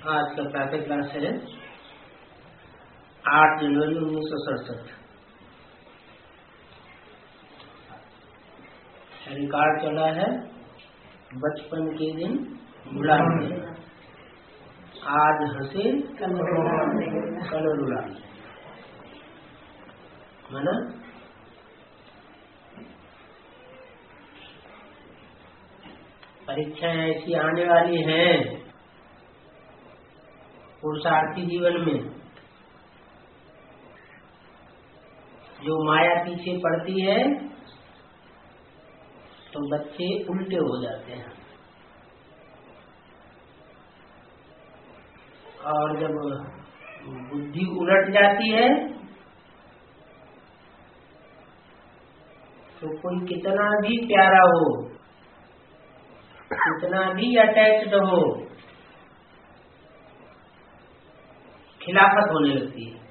आज का प्रातः क्लास है 8 जनवरी 1967। रिकॉर्ड चला है बचपन के दिन बुढ़ापे, आज हंसे कल रुला। माना परीक्षाएं ऐसी आने वाली हैं पुरुषार्थी जीवन में, जो माया पीछे पड़ती है तो बच्चे उल्टे हो जाते हैं, और जब बुद्धि उलट जाती है तो कोई कितना भी प्यारा हो, कितना भी अटैच्ड हो, खिलाफत होने लगती है।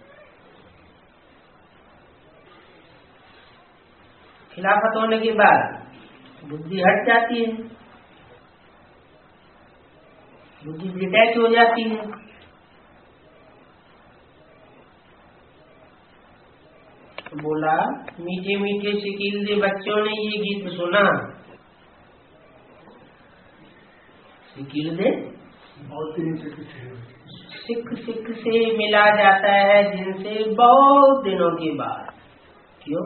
खिलाफत होने के बाद बुद्धि हट जाती है, बुद्धि डिटैच हो जाती है। तो बोला मीठे मीठे सिकील बच्चों ने ये गीत सुना। सिकील दे सिख सिख से मिला जाता है जिनसे बहुत दिनों के बाद। क्यों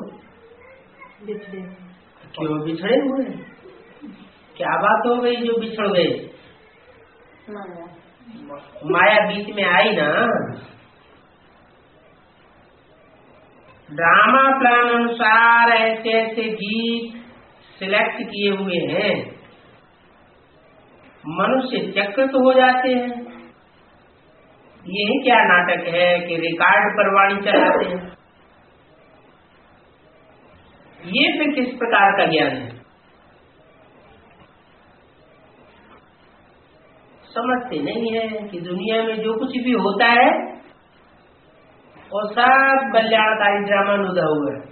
बिछड़े हुए? क्या बात हो गई जो बिछड़ गए? माया बीच में आई ना। ड्रामा प्लान अनुसार ऐसे ऐसे गीत सिलेक्ट किए हुए हैं, मनुष्य चकित हो जाते हैं। ये क्या नाटक है कि रिकॉर्ड पर वाणी चलाते हैं? ये फिर किस प्रकार का ज्ञान है? समझते नहीं है कि दुनिया में जो कुछ भी होता है वो सब कल्याणकारी ड्रामा नुदा हुआ है।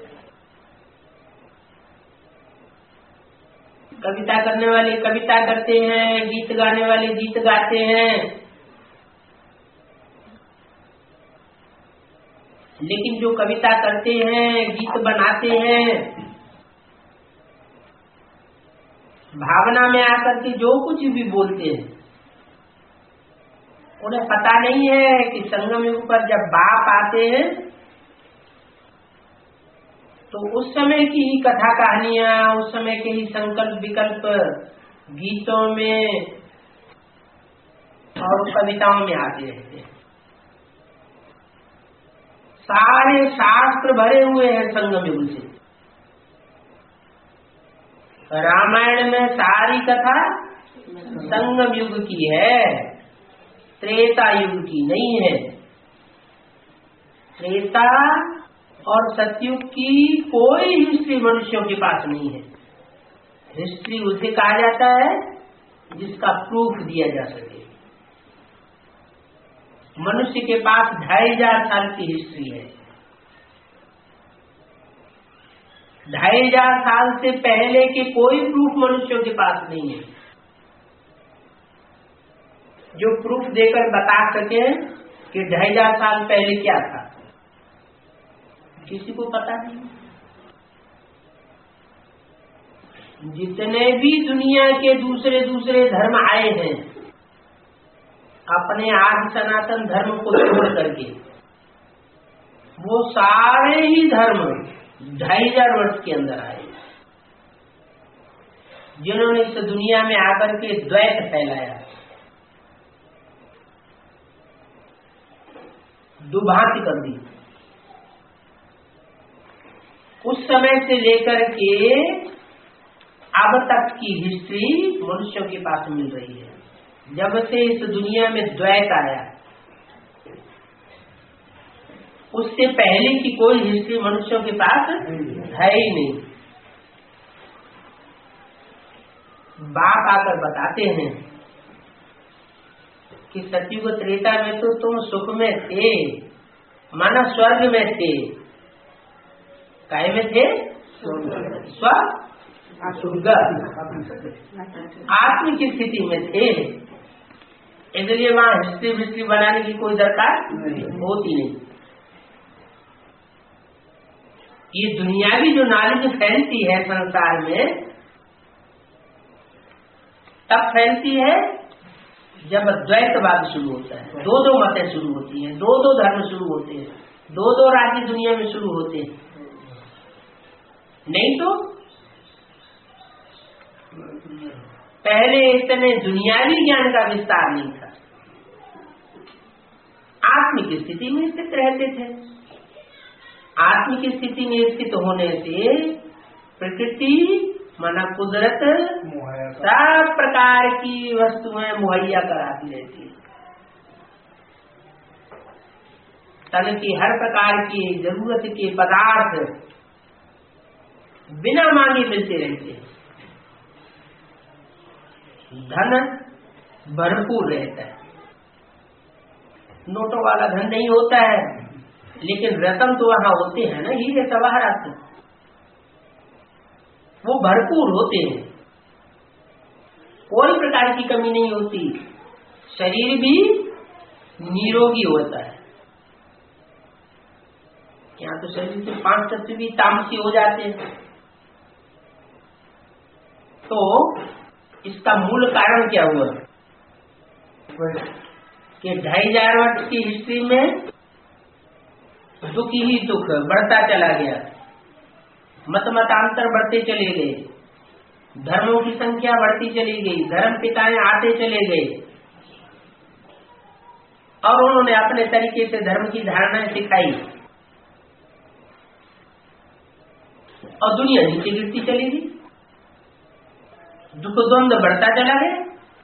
कविता करने वाले कविता करते हैं, गीत गाने वाले गीत गाते हैं, लेकिन जो कविता करते हैं, गीत बनाते हैं, भावना में आकर के जो कुछ भी बोलते हैं, उन्हें पता नहीं है कि संगम युग पर जब बाप आते हैं तो उस समय की ही कथा कहानियां, उस समय के ही संकल्प विकल्प गीतों में और कविताओं में आते रहते हैं। सारे शास्त्र भरे हुए हैं संगम युग से। रामायण में सारी कथा संगम युग की है, त्रेता युग की नहीं है। त्रेता और सतयुग की कोई हिस्ट्री मनुष्यों के पास नहीं है। हिस्ट्री उसे कहा जाता है जिसका प्रूफ दिया जा सके। मनुष्य के पास 2500 साल की हिस्ट्री है। 2500 साल से पहले के कोई प्रूफ मनुष्यों के पास नहीं है जो प्रूफ देकर बता सके कि 2500 साल पहले क्या था। किसी को पता नहीं। जितने भी दुनिया के दूसरे दूसरे धर्म आए हैं, अपने आदि सनातन धर्म को छोड़ करके, वो सारे ही धर्म 2500 वर्ष के अंदर आए, जिन्होंने इस दुनिया में आकर के द्वैत फैलाया, दुभांति कर दी। उस समय से लेकर के अब तक की हिस्ट्री मनुष्यों के पास मिल रही है। जब से इस दुनिया में द्वैत आया, उससे पहले की कोई हिस्ट्री मनुष्यों के पास है ही नहीं। बाप आकर बताते हैं कि सतयुग त्रेता में तो तुम सुख में थे, माना स्वर्ग में थे। काय में थे? स्वर्ग आत्म की स्थिति में थे। इसलिए वहाँ हिस्ट्री बनाने की कोई दरकार होती नहीं। ये दुनियावी जो नॉलेज फैलती है संसार में, तब फैलती है जब द्वैतवाद शुरू होता है, दो मतें शुरू होती हैं, दो धर्म शुरू होते हैं, दो राज्य दुनिया में शुरू होते हैं। नहीं तो पहले इतने दुनियावी ज्ञान का विस्तार नहीं था, आत्मिक स्थिति में स्थित रहते थे। आत्मिक स्थिति में स्थित होने से प्रकृति माना कुदरत सब प्रकार की वस्तुएं मुहैया कराती रहती है। तन की हर प्रकार की जरूरत के पदार्थ बिना मांगे मिलते रहते हैं। धन भरपूर रहता है, नोटों वाला धन नहीं होता है, लेकिन रतन तो वहां होते हैं ना, हीरे जवाहरात वो भरपूर होते हैं, कोई प्रकार की कमी नहीं होती। शरीर भी निरोगी होता है। यहाँ तो शरीर के 5 तत्व भी तामसी हो जाते हैं। तो इसका मूल कारण क्या हुआ कि 2500 वर्ष की हिस्ट्री में दुख ही दुख बढ़ता चला गया, मतांतर बढ़ते चले गए, धर्मों की संख्या बढ़ती चली गई, धर्म पिताएं आते चले गए और उन्होंने अपने तरीके से धर्म की धारणाएं सिखाई और दुनिया नीचे गिरती चली गई, दुख द्वंद्व बढ़ता चला गया।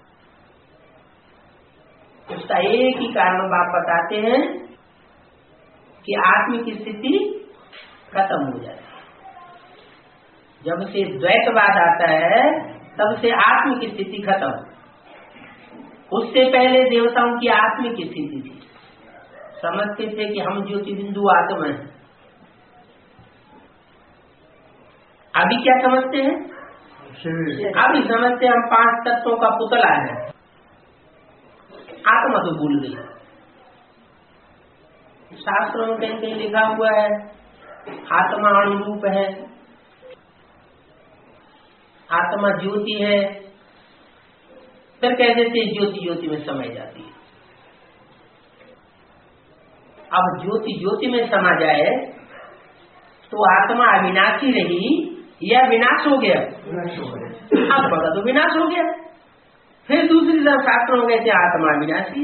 उसका एक ही कारण बाप बताते हैं कि आत्मिक स्थिति खत्म हो जाती है। जब से द्वैतवाद आता है तब से आत्मिक स्थिति खत्म। उससे पहले देवताओं की आत्मिक स्थिति थी, समझते थे कि हम ज्योति बिंदु आत्मा है। अभी क्या समझते हैं? अभी समझते हम 5 तत्वों का पुतला है, आत्मा तो भूल गई। शास्त्रों में कहीं कहीं लिखा हुआ है आत्मा अणुरूप है, आत्मा ज्योति है, फिर कह देते ज्योति ज्योति में समा जाती है। अब ज्योति ज्योति में समा जाए तो आत्मा अविनाशी रही या विनाश हो गया? आत्मा का तो विनाश हो गया। फिर दूसरी तरफ शास्त्र हो गए थे आत्मा विनाशी।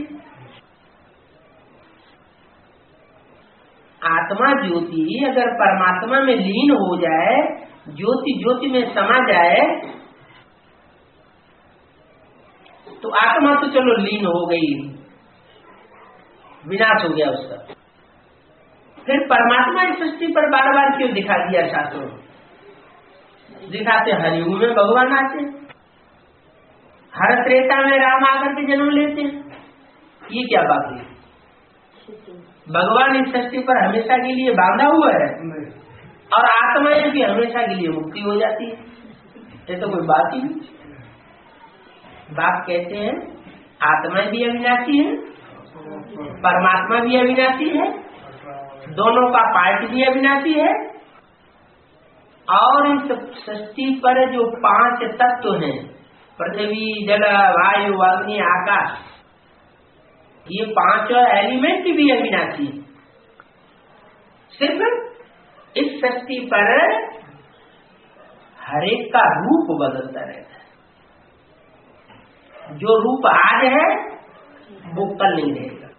आत्मा ज्योति अगर परमात्मा में लीन हो जाए, ज्योति ज्योति में समा जाए, तो आत्मा तो चलो लीन हो गई, विनाश हो गया उसका। फिर परमात्मा इस सृष्टि पर बार बार क्यों दिखा दिया शास्त्रों में? दिखाते हरियुग में भगवान आते, हर त्रेता में राम आकर के जन्म लेते हैं। ये क्या बात है? भगवान इस सृष्टि पर हमेशा के लिए बांधा हुआ है और आत्माएं भी हमेशा के लिए मुक्ति हो जाती है। ये तो कोई बात ही नहीं। बाप कहते हैं आत्माएं भी अविनाशी है, परमात्मा भी अविनाशी है, दोनों का पार्ट भी अविनाशी है। और इस सृष्टि पर जो 5 तत्व हैं, पृथ्वी, जल, वायु, अग्नि, आकाश, ये 5 एलिमेंट भी अविनाशी है। सिर्फ इस सृष्टि पर हरेक का रूप बदलता रहता है। जो रूप आज है वो कल नहीं रहेगा,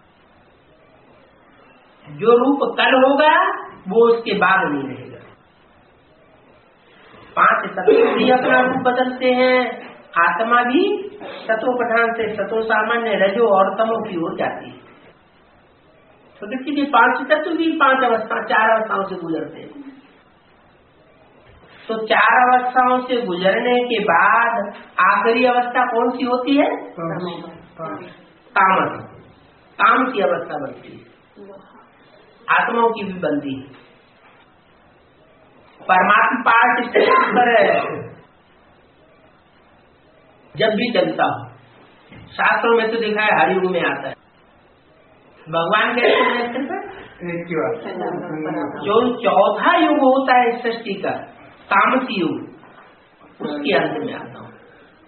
जो रूप कल होगा वो उसके बाद नहीं रहेगा। 5 तत्व भी अपना रूप बदलते हैं। आत्मा भी सतो प्रधान से सतो सामान्य, रजो और तमो की ओर जाती है। प्रकृति के 5 तत्व भी 5 अवस्था 4 अवस्थाओं से गुजरते हैं। तो 4 अवस्थाओं से गुजरने के बाद आखिरी अवस्था कौन सी होती है? तामस, काम की अवस्था बनती है, आत्माओं की भी बनती है। परमात्मा पार्ट स्टेशन पर जब भी चलता हो शास्त्रों में तो देखा है हर युग में आता है। भगवान कहते हैं जो चौथा युग होता है सृष्टि का, तामसी युग, उसके अंत में आता हूँ।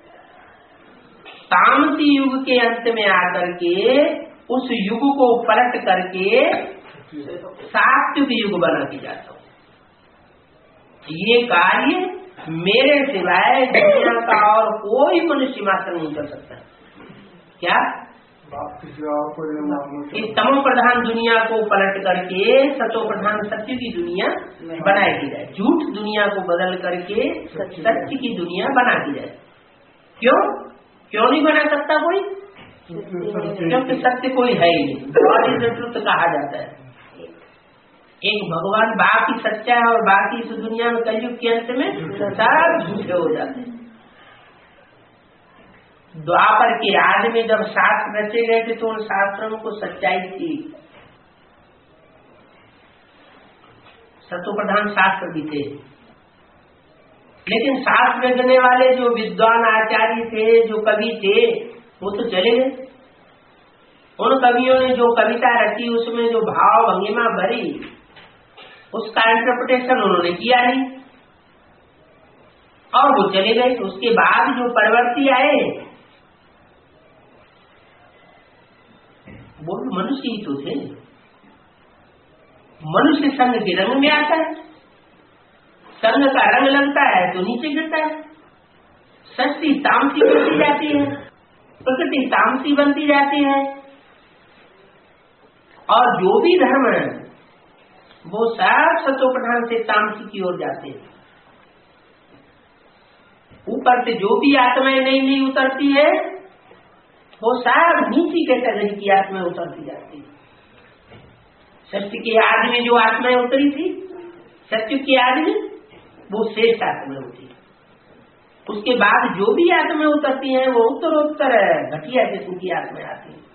तामसी युग के अंत में आकर के उस युग को पलट करके सात्विक युग बना के जाता हूँ। ये कार्य मेरे सिवाय दुनिया का और कोई मनुष्य मात्र नहीं कर सकता। क्या इस तमो प्रधान दुनिया को पलट करके सतो प्रधान सत्य की दुनिया बनाई की जाए, झूठ दुनिया को बदल करके सत्य की दुनिया बना दी जाए। क्यों नहीं बना सकता कोई? क्योंकि सत्य कोई है ही नहीं। गॉड इज द ट्रुथ कहा जाता है। एक भगवान बाकी सच्चा है और बाकी इस दुनिया में कलयुग के अंत में सब झूठे हो जाते हैं। द्वापर के आदि में जब शास्त्र रचे गए थे तो उन शास्त्रों को सच्चाई थी, सतो प्रधान शास्त्र भी थे। लेकिन शास्त्र रचने वाले जो विद्वान आचार्य थे, जो कवि थे, वो तो चले गए। उन कवियों ने जो कविता रची उसमें जो भाव भंगिमा भरी, उसका इंटरप्रिटेशन उन्होंने किया नहीं और वो चले गए। तो उसके बाद जो परवर्ती आए वो मनुष्य ही तो थे। मनुष्य संग के रंग में आता है, संग का रंग लगता है तो नीचे गिरता है। सृष्टि तामसी बनती जाती है, प्रकृति तामसी बनती जाती है और जो भी धर्म है वो सब सतो प्रधान से तामसी की ओर जाते हैं। ऊपर से जो भी आत्माएं नहीं उतरती है वो सब नीची कैटेगरी की आत्माएं उतरती जाती है। सत्य के आदि में जो आत्माएं उतरी थी, सत्य के आदि में वो श्रेष्ठ आत्माएं होती है। उसके बाद जो भी आत्माएं उतरती हैं वो उत्तरोत्तर घटिया किस्म की आत्माएं आती हैं,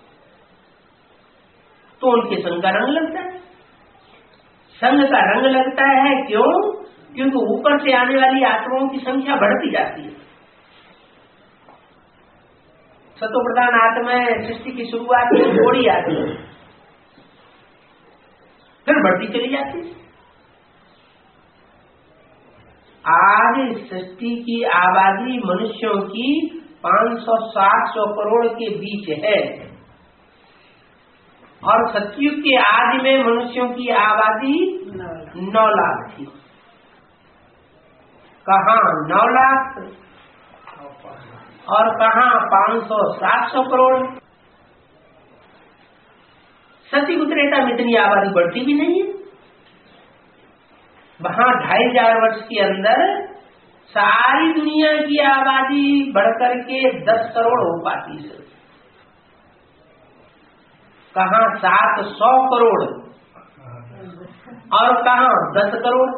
तो उनके संग का रंग लगता है। संग का रंग लगता है क्यों? क्योंकि ऊपर से आने वाली आत्माओं की संख्या बढ़ती जाती है। सतो प्रधान आत्माएं सृष्टि की शुरुआत में थोड़ी आती है, फिर बढ़ती चली जाती है। आज सृष्टि की आबादी मनुष्यों की 500-700 करोड़ के बीच है और सतयुग के आदि में मनुष्यों की आबादी 9 लाख थी। कहाँ 9 लाख और कहाँ 500-700 करोड़। सती उत्तरेता में इतनी आबादी बढ़ती भी नहीं है। वहां 2500 वर्ष के अंदर सारी दुनिया की आबादी बढ़कर के 10 करोड़ हो पाती है। कहाँ 700 करोड़ और कहाँ 10 करोड़।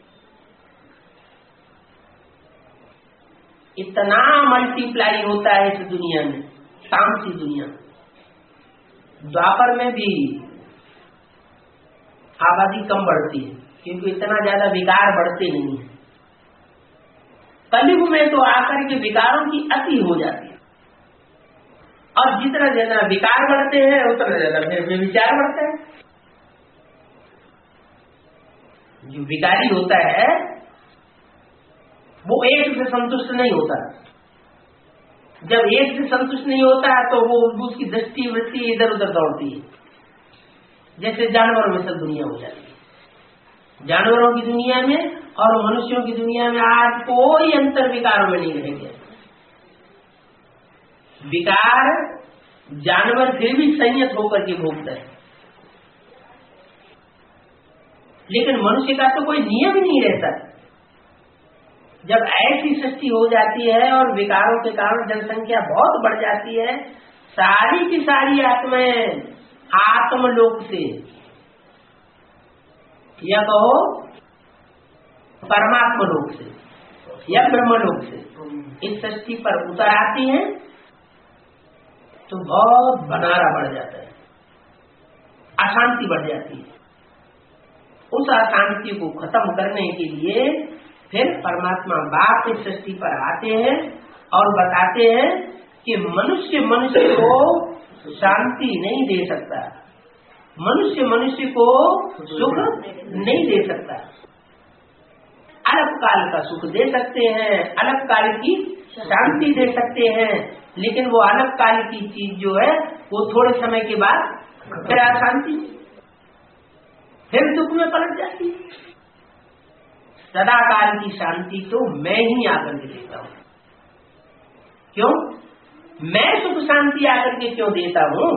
इतना मल्टीप्लाई होता है इस दुनिया में, तामसी दुनिया। द्वापर में भी आबादी कम बढ़ती है क्योंकि इतना ज्यादा विकार बढ़ते नहीं है। कलयुग में तो आकर के विकारों की अति हो जाती है और जितना ज्यादा विकार बढ़ते हैं उतना ज्यादा फिर विचार बढ़ता है। जो विकारी होता है वो एक से संतुष्ट नहीं होता। जब एक से संतुष्ट नहीं होता तो वो उसकी दृष्टि वृत्ति इधर उधर दौड़ती है, जैसे जानवरों में सब दुनिया हो जाती है। जानवरों की दुनिया में और मनुष्यों की दुनिया में आज कोई अंतर विकारों में नहीं रहेंगे। विकार जानवर फिर भी संयत होकर के भोगता है, लेकिन मनुष्य का तो कोई नियम नहीं रहता। जब ऐसी सृष्टि हो जाती है और विकारों के कारण जनसंख्या बहुत बढ़ जाती है, सारी की सारी आत्माएं आत्मलोक से या कहो परमात्मा लोक से या ब्रह्मलोक से इस सृष्टि पर उतर आती हैं तो बहुत बनारा बढ़ जाता है, अशांति बढ़ जाती है। उस अशांति को खत्म करने के लिए फिर परमात्मा बाप इस सृष्टि पर आते हैं और बताते हैं कि मनुष्य को शांति नहीं दे सकता, मनुष्य को सुख नहीं दे सकता। अल्प काल का सुख दे सकते हैं, अल्प काल की शांति दे सकते हैं, लेकिन वो अल्प काल की चीज जो है वो थोड़े समय के बाद फिर अशांति, फिर दुख में पलट जाती है। सदा काल की शांति तो मैं ही आकर के देता हूँ। क्यों? मैं सुख शांति आकर के क्यों देता हूँ?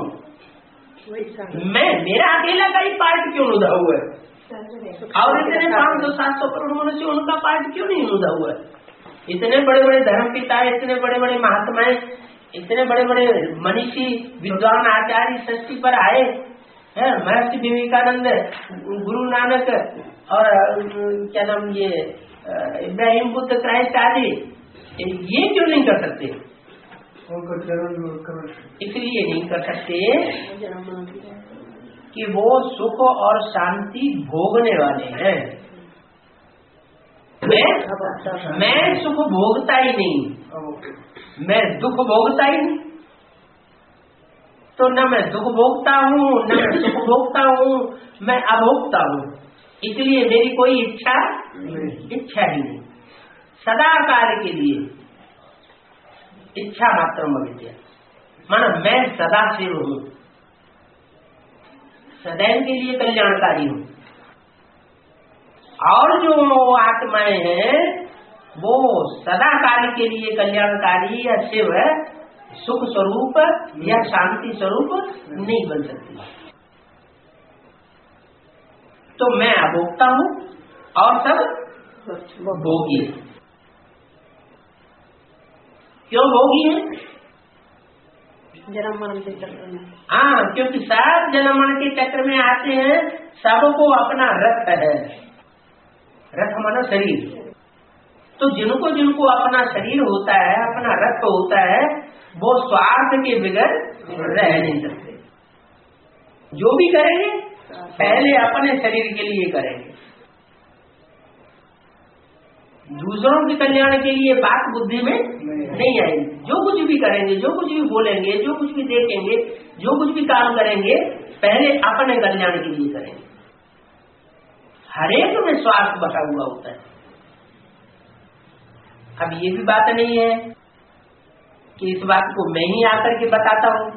मेरा अकेला का ही पार्ट क्यों उदा हुआ है? और इतने 500-700 करोड़ मनुष्य उनका पार्ट क्यों नहीं उदा हुआ है? इतने बड़े बड़े धर्म पिता, इतने बड़े बड़े महात्माएं, इतने बड़े बड़े मनीषी विद्वान आचार्य सृष्टि पर आए हैं, महर्षि विवेकानंद, गुरु नानक और क्या नाम ये इब्राहिम बुद्ध, क्राइस्ट आदि, ये क्यों नहीं कर सकते? इसलिए नहीं कर सकते कि वो सुख और शांति भोगने वाले हैं। मैं सुख भोगता ही नहीं, मैं दुख भोगता ही नहीं। तो न मैं दुख भोगता हूँ, न मैं सुख भोगता हूँ, मैं अभोक्ता हूँ। इसलिए मेरी कोई इच्छा ही नहीं। सदा काल के लिए इच्छा मात्र विद्या, माना मैं सदा शिव हूँ, सदैव के लिए कल्याणकारी हूँ। और जो आत्माएं हैं वो सदा काल के लिए कल्याणकारी या शिव है, सुख स्वरूप या शांति स्वरूप नहीं बन सकती। तो मैं अभोक्ता हूँ और सब भोगी। क्यों भोगी है? जन्म मरण के चक्र में। हाँ, क्योंकि सब जन्म मरण के चक्र में आते हैं। सबको अपना रथ है, रथ माना शरीर। तो जिनको जिनको अपना शरीर होता है, अपना रथ होता है, वो स्वार्थ के बगैर रह नहीं सकते। जो भी करेंगे पहले अपने शरीर के लिए करेंगे, दूसरों के कल्याण के लिए बात बुद्धि में नहीं आएगी। जो कुछ भी करेंगे, जो कुछ भी बोलेंगे, जो कुछ भी देखेंगे, जो कुछ भी काम करेंगे, पहले अपने कल्याण के लिए करेंगे। हर एक में स्वार्थ बटा हुआ होता है। अब ये भी बात नहीं है कि इस बात को मैं ही आकर के बताता हूँ।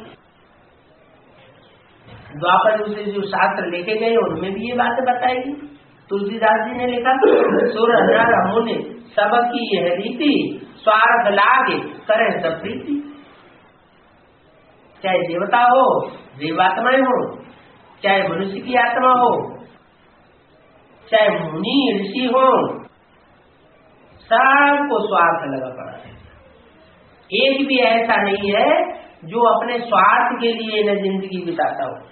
द्वापर से जो शास्त्र लेके गए उनमें भी ये बातें बताएगी। तुलसीदास जी ने लिखा, सुर नर मुनि सबकी यह रीति, स्वार्थ लागे करे सब प्रीति। चाहे देवता हो, देवात्माएं हो, चाहे मनुष्य की आत्मा हो, चाहे मुनि ऋषि हो, सबको स्वार्थ लगा पड़ा है। एक भी ऐसा नहीं है जो अपने स्वार्थ के लिए न जिंदगी बिताता हो।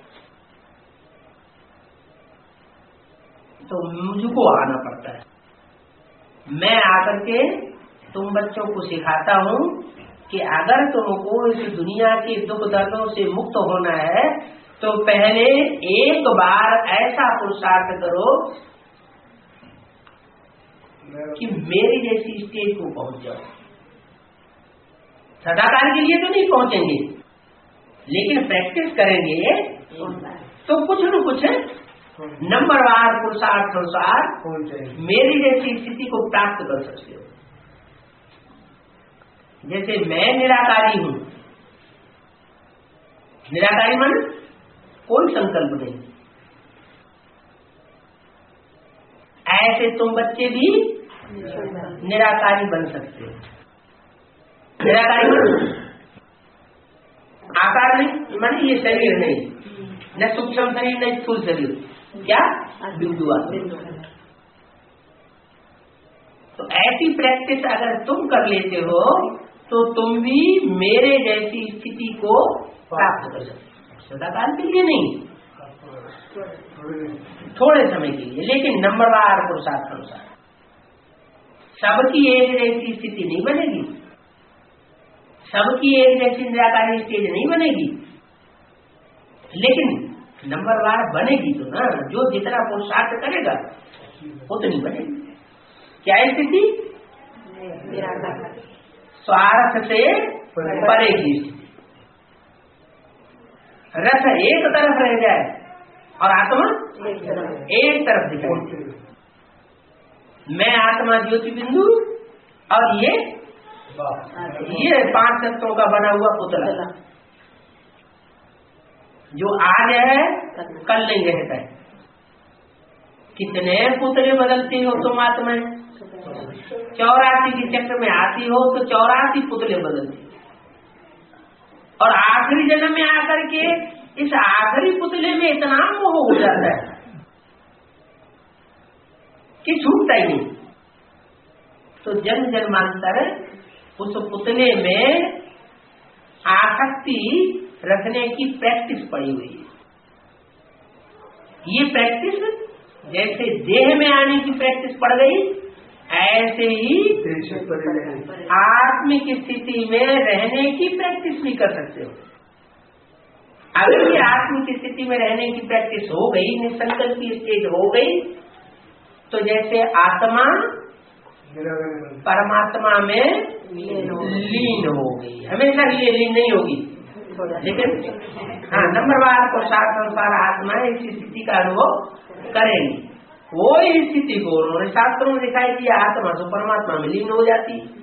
तो मुझको आना पड़ता है। मैं आकर के तुम बच्चों को सिखाता हूँ कि अगर तुमको इस दुनिया के दुख दर्दों से मुक्त होना है तो पहले एक बार ऐसा पुरुषार्थ करो कि मेरी जैसी स्टेज को पहुंच जाओ। सदाकाल के लिए तो नहीं पहुंचेंगे, लेकिन प्रैक्टिस करेंगे तो कुछ न कुछ नंबरवार पुरुषार्थ अनुसार मेरी जैसी स्थिति को प्राप्त कर सकते हो। जैसे मैं निराकारी हूँ, निराकारी मन कोई संकल्प नहीं, ऐसे तुम बच्चे भी निराकारी बन सकते हो। निराकारी मन आकार नहीं, माने ये शरीर नहीं, न सूक्ष्म शरीर न स्थूल शरीर, क्या बिंदु। तो ऐसी प्रैक्टिस अगर तुम कर लेते हो तो तुम भी मेरे जैसी स्थिति को प्राप्त कर सकते हो। सदाकाल के लिए नहीं, थोड़े समय के लिए, लेकिन नंबरवार पुरुषार्थ अनुसार। सबकी एक जैसी स्थिति नहीं बनेगी, सबकी एक जैसी निराकारी स्टेज नहीं बनेगी, लेकिन नंबरवार बनेगी तो ना। जो जितना पुरुषार्थ करेगा उतनी बनेगी। क्या स्थिति? स्वार्थ से परे की स्थिति। रथ एक तरफ रह जाए और आत्मा एक तरफ दिखाई। मैं आत्मा ज्योति बिंदु और ये 5 तत्वों का बना हुआ पुतला जो आज है कल नहीं रहता है। कितने पुतले बदलती हो तुम आत्मा? 84 के चक्र में आती हो तो 84 पुतले बदलती हो, और आखिरी जन्म में आकर के इस आखिरी पुतले में इतना मोह हो जाता है कि छूटता ही नहीं। तो जन्म जन्मांतर उस पुतले में आसक्ति रखने की प्रैक्टिस पड़ी हुई है। ये प्रैक्टिस जैसे देह में आने की प्रैक्टिस पड़ गई, ऐसे ही आत्मिक स्थिति में रहने की प्रैक्टिस भी कर सकते हो। अगर ये आत्मिक स्थिति में रहने की प्रैक्टिस हो गई, निसंकल्प की स्टेज हो गई, तो जैसे आत्मा परमात्मा में लीन हो गई। हमेशा लिए लीन नहीं होगी, लेकिन हाँ नंबरवार को साथ संसार आत्मा इस स्थिति का अनुभव करेंगी। वो स्थिति को उन्होंने शास्त्रों में दिखाई दिया, आत्मा तो परमात्मा में लीन हो जाती है।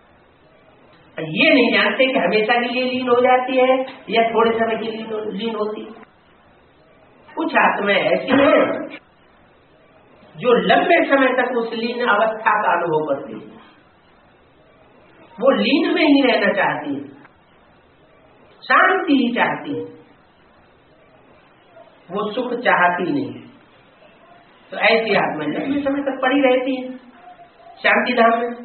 ये नहीं जानते कि हमेशा के लिए लीन हो जाती है या थोड़े समय के लिए लीन होती है। कुछ आत्माएं ऐसी है जो लंबे समय तक उस लीन अवस्था का अनुभव करती है। वो लीन में ही रहना चाहती है, शांति ही चाहती है, वो सुख चाहती नहीं। तो ऐसी आत्माएं लंबे समय तक पड़ी रहती है शांति धाम में।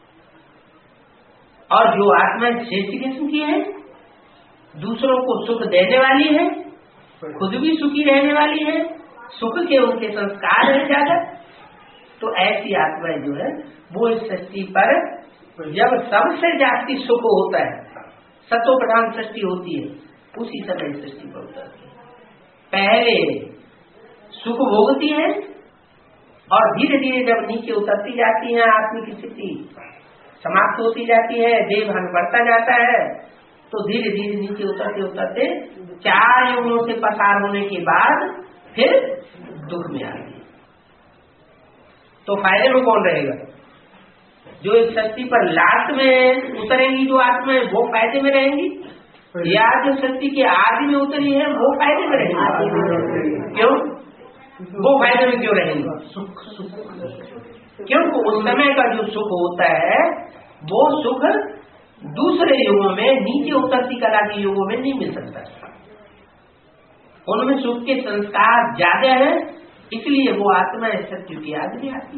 और जो आत्माएं श्रेष्ठ किस्म की है, दूसरों को सुख देने वाली है, खुद भी सुखी रहने वाली है, सुख के उनके संस्कार है ज्यादा, तो ऐसी आत्माएं जो है वो इस सृष्टि पर जब सबसे जास्ती सुख होता है, सतो प्रधान सृष्टि होती है, उसी समय सृष्टि पर उतरती है। पहले सुख भोगती है और धीरे धीरे जब नीचे उतरती जाती है, आत्मिक स्थिति समाप्त होती जाती है, देह भान बढ़ता जाता है, तो धीरे धीरे नीचे उतरते उतरते 4 युगों से पसार होने के बाद फिर दुख में आ गई। तो फायदे में कौन रहेगा? जो इस सृष्टि पर लास्ट में उतरेंगी जो आत्माएं, वो फायदे में रहेंगी, या जो सृष्टि के आदि में उतरी है वो फायदे में रहेंगी? क्यों? वो फायदे में क्यों रहेंगे? क्योंकि उस समय का जो सुख होता है वो सुख दूसरे युगों में, नीचे उतरती कला के युगों में नहीं मिल सकता। उनमें सुख के संस्कार ज्यादा है, इसलिए वो आत्मा सत्य की याद नहीं आती।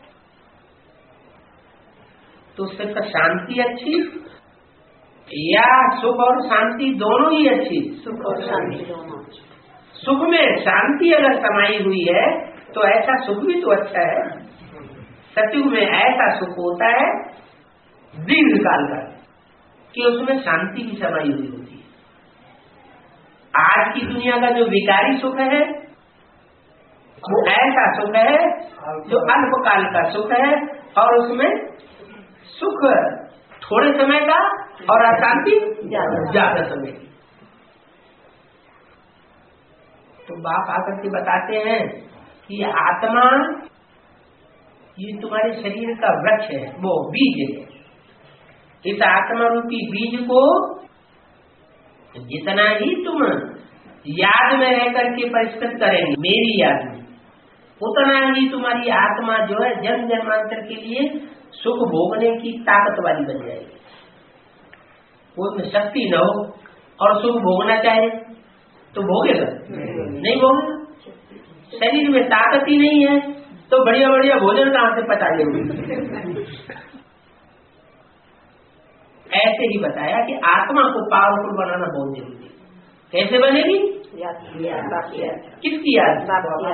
तो उससे शांति अच्छी या सुख और शांति दोनों ही अच्छी? सुख और शांति दोनों। सुख में शांति अगर समाई हुई है तो ऐसा सुख भी तो अच्छा है। सतयुग में ऐसा सुख होता है दीर्घ काल का कि उसमें शांति भी समाई हुई होती है। आज की दुनिया का जो विकारी सुख है वो ऐसा सुख है जो अल्पकाल का सुख है, और उसमें सुख थोड़े समय का और अशांति ज्यादा समय की। तो बाप आकर के बताते हैं कि आत्मा ये तुम्हारे शरीर का वृक्ष है, वो बीज है। इस आत्मा रूपी बीज को जितना ही तुम याद में रह करके परिष्कृत करेंगे मेरी याद में, उतना ही तुम्हारी आत्मा जो है जन्म जन्मांतर के लिए सुख भोगने की ताकत वाली बन जाएगी। उसमें शक्ति न हो और सुख भोगना चाहे तो भोगेगा? नहीं भोगेगा। शरीर में ताकत ही नहीं है तो बढ़िया बढ़िया भोजन कहां से पचा लेंगे? ऐसे ही बताया कि आत्मा को पावरफुल बनाना बहुत जरूरी है। कैसे बनेगी? किसकी याद?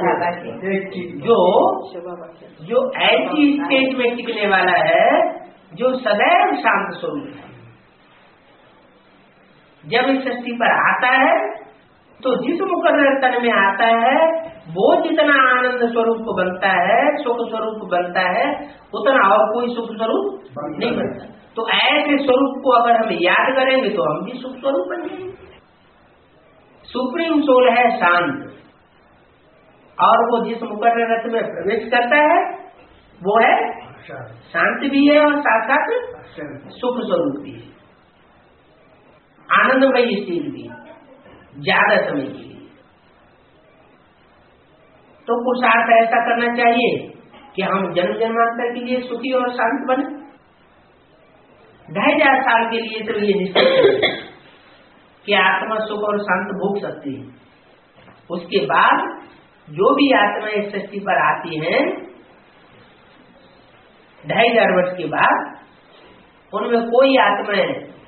जो ऐसी स्टेज में टिकने वाला है जो सदैव शांत स्वरूप है। जब इस सृष्टि पर आता है तो जिस मुकर्रर तन में आता है वो जितना आनंद स्वरूप बनता है, सुख स्वरूप बनता है, उतना और कोई सुख स्वरूप नहीं बनता। तो ऐसे स्वरूप को अगर हम याद करेंगे तो हम भी सुख स्वरूप बन जाएंगे। सुप्रीम सोल है शांत, और वो जिस मुकर्र रथ में प्रवेश करता है वो है शांत भी है और साथ साथ सुख स्वरूप भी है, आनंदमयी स्थिति भी ज्यादा समय के लिए। तो पुरुषार्थ ऐसा करना चाहिए कि हम जन्म जन्मांतर के लिए सुखी और शांत बने। 2500 साल के लिए तो ये निश्चित है कि आत्मा सुख और शांत भोग सकती है। उसके बाद जो भी आत्मा इस सृष्टि पर आती है 2500 वर्ष के बाद, उनमें कोई आत्माएं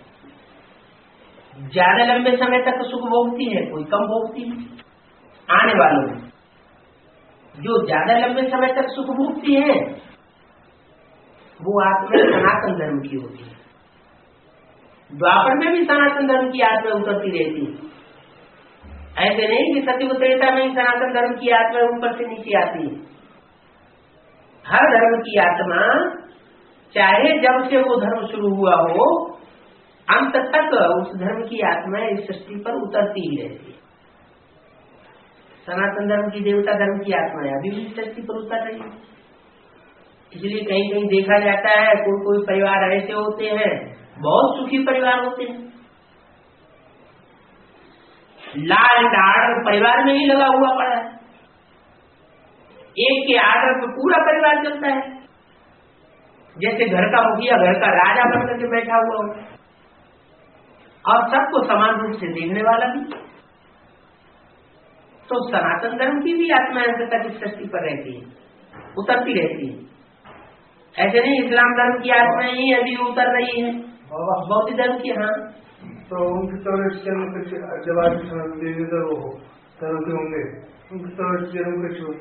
ज्यादा लंबे समय तक सुख भोगती है, कोई कम भोगती है। आने वालों में जो ज्यादा लंबे समय तक सुख भोगती है वो आत्मा सनातन धर्म की होती है। द्वापर में भी सनातन धर्म की आत्मा उतरती रहती है। ऐसे नहीं कि सतयुग त्रेता में ही सनातन धर्म की आत्मा ऊपर से नीचे आती है। हर धर्म की आत्मा, चाहे जब से वो धर्म शुरू हुआ हो, अंत तक उस धर्म की आत्मा इस सृष्टि पर उतरती ही रहती है। सनातन धर्म की, देवता धर्म की आत्मा अभी भी इस सृष्टि पर उतर रही है। इसलिए कहीं कहीं देखा जाता है कोई परिवार ऐसे होते हैं, बहुत सुखी परिवार होते हैं, लॉ एंड ऑर्डर परिवार में ही लगा हुआ पड़ा है, एक के आर्डर पर पूरा परिवार चलता है, जैसे घर का मुखिया घर का राजा बनकर के बैठा हुआ हो, और सबको समान रूप से देखने वाला भी। तो सनातन धर्म की भी आत्मा ऐसे तक इस सृष्टि पर रहती है, उतरती रहती है। ऐसे नहीं इस्लाम धर्म की आत्मा ही अभी उतर रही है, बौद्ध धर्म की। हाँ, तो उनके 84 जन्म के जब आज वो धर्म के होंगे, उनके 84 जन्म के छोड़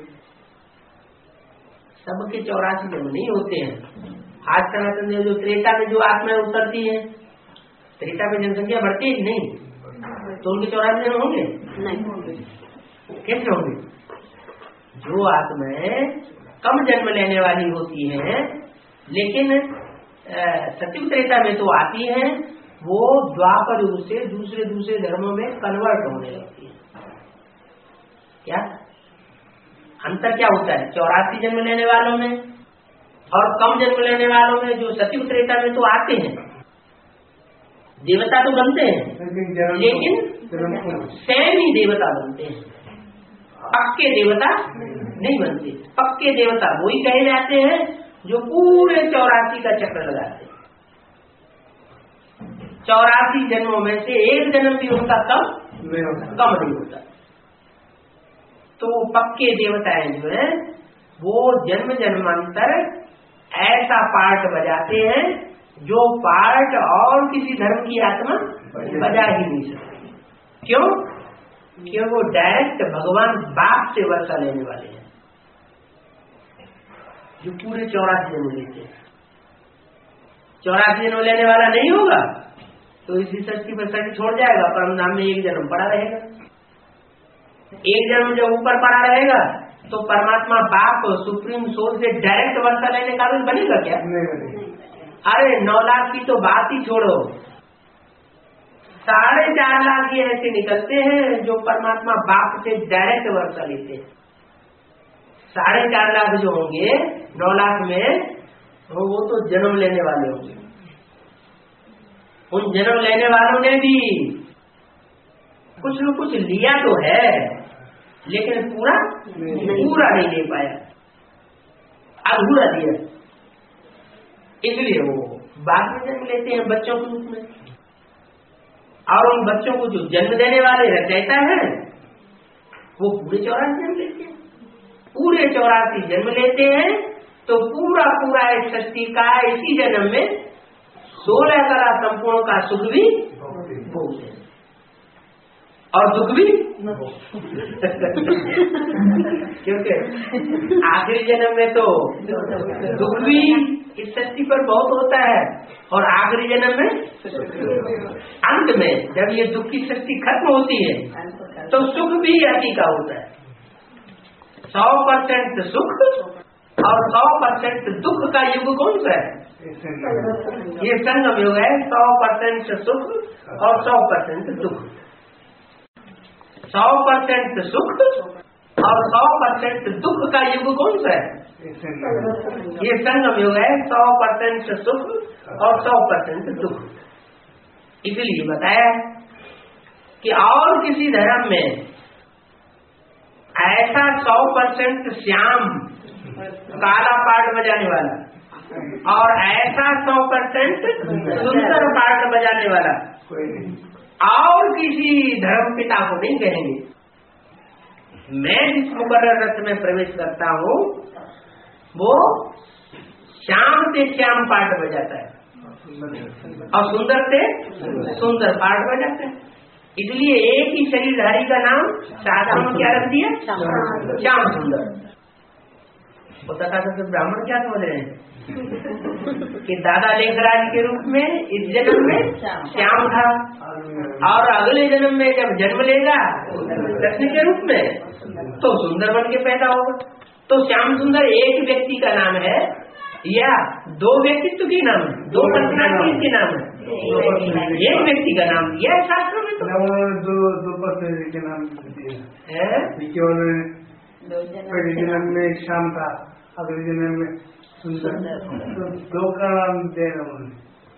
सबके 84 जन्म नहीं होते हैं। आज सनातन देव जो त्रेता में जो आत्माएं उतरती है, त्रेता में जनसंख्या बढ़ती है नहीं, तो उनके 84 जन्म होंगे नहीं, कैसे होंगे? जो आत्माएं कम जन्म लेने वाली होती हैं लेकिन सतयुग त्रेता में तो आती है, वो द्वापर युग से दूसरे धर्मों में कन्वर्ट होने लगती है। क्या अंतर क्या होता है 84 जन्म लेने वालों में और कम जन्म लेने वालों में? जो सतयुग त्रेता में तो आते हैं, देवता तो बनते हैं, लेकिन स्वयं ही देवता बनते हैं, पक्के देवता नहीं बनते। पक्के देवता वही कहे जाते हैं जो पूरे 84 का चक्र लगाते हैं। 84 जन्मों में से एक जन्म भी उनका कम नहीं होता। तो पक्के देवताएं जो है वो जन्म जन्मांतर ऐसा पार्ट बजाते हैं जो पार्ट और किसी धर्म की आत्मा बजा ही नहीं सकती। क्यों? कि वो डायरेक्ट भगवान बाप से वर्षा लेने वाले हैं, जो पूरे 84 जन्म लेते हैं। 84 जन्म लेने वाला नहीं होगा तो इसी सृष्टि पर शरीर छोड़ जाएगा, परम धाम में एक जन्म पड़ा रहेगा। एक जन्म जब ऊपर पड़ा रहेगा तो परमात्मा बाप सुप्रीम सोल से डायरेक्ट वर्षा लेने का भी बनेगा क्या? अरे 9 लाख की तो बात ही छोड़ो, 4.5 लाख ये ऐसे निकलते हैं जो परमात्मा बाप से डायरेक्ट वर्षा लेते हैं। 4.5 लाख जो होंगे 9 लाख में, वो तो जन्म लेने वाले होंगे। उन जन्म लेने वालों ने भी कुछ न कुछ लिया तो है, लेकिन पूरा नहीं ले पाया, अधूरा दिया। इसलिए वो बाद में जन्म लेते हैं बच्चों के रूप में, और उन बच्चों को जो जन्म देने वाले रचयिता है वो पूरे 84 जन्म लेते हैं। पूरे 84 जन्म लेते हैं तो पूरा इस सृष्टि का इसी जन्म में 16 कला संपूर्ण का सुख भी भोगते हैं और दुख भी क्योंकि आखिरी जन्म में तो दुख भी इस सृष्टि पर बहुत होता है, और आखिरी जन्म में अंत में जब ये दुख की शक्ति खत्म होती है तो सुख भी अति का होता है। 100% सुख और 100% दुख का युग कौन सा है? ये संगम युग है। 100% सुख और 100% दुख। 100% सुख और 100% दुख का युग कौन सा है? ये संगम युग है। 100% सुख और 100% दुख। इसलिए बताया कि और किसी धर्म में ऐसा 100% श्याम काला पाठ बजाने वाला और ऐसा 100% सुंदर पाठ बजाने वाला और किसी धर्म पिता को नहीं कहेंगे। मैं जिस मुकर्रर रथ में प्रवेश करता हूँ वो श्याम से श्याम पाठ बजाता है और सुंदर से सुंदर पाठ बजाता है। इसलिए एक ही शरीरधारी का नाम शास्त्रों में क्या रख दिया? श्याम सुंदर। वो तथाकथित ब्राह्मण क्या समझ रहे हैं कि दादा लेखराज के रूप में इस जन्म में श्याम था और अगले जन्म में जब जन्म लेगा कृष्ण के रूप में तो सुंदर बन के पैदा होगा। तो श्याम सुंदर एक व्यक्ति का नाम है या दो व्यक्तित्व के नाम है? दो पर्सनालिटी के नाम है? एक व्यक्ति का नाम दिया है शास्त्रों में। तो दो पर्सनालिटी के नाम दिए पहले जन्म में श्याम था, अगले जन्म में सुंदर, तो दो का नाम दे रहा हूँ।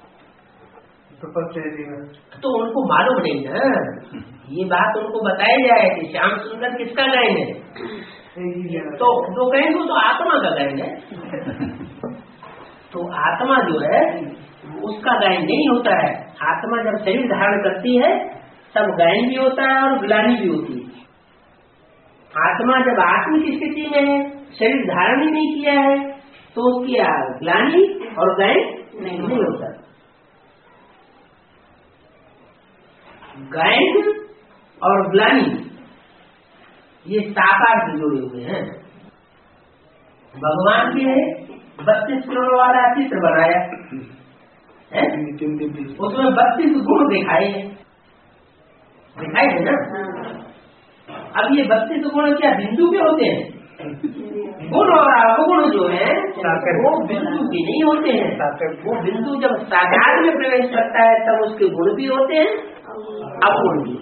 तो उनको मालूम नहीं ना, ये बात उनको बताई जाए कि श्याम सुंदर किसका गायन है। तो जो कहेंगे तो आत्मा का गायन है। तो आत्मा जो है उसका गायन नहीं होता है। आत्मा जब शरीर धारण करती है तब गायन भी होता है और ग्लानि भी होती है। आत्मा जब आत्मिक स्थिति में है, शरीर धारण ही नहीं किया है, तो उसकी ग्लानि और गायन नहीं होता। गायन और ग्लानि ये साकार से जुड़े हुए हैं। भगवान के 32 करोड़ वाला चित्र बनाया है, उसमें 32 गुण दिखाए है ना। अब ये 32 गुण क्या बिंदु के होते हैं? गुण और अवगुण जो है वो बिंदु के नहीं होते हैं। वो बिंदु जब साकार में प्रवेश करता है तब उसके गुण भी होते हैं, अवगुण भी।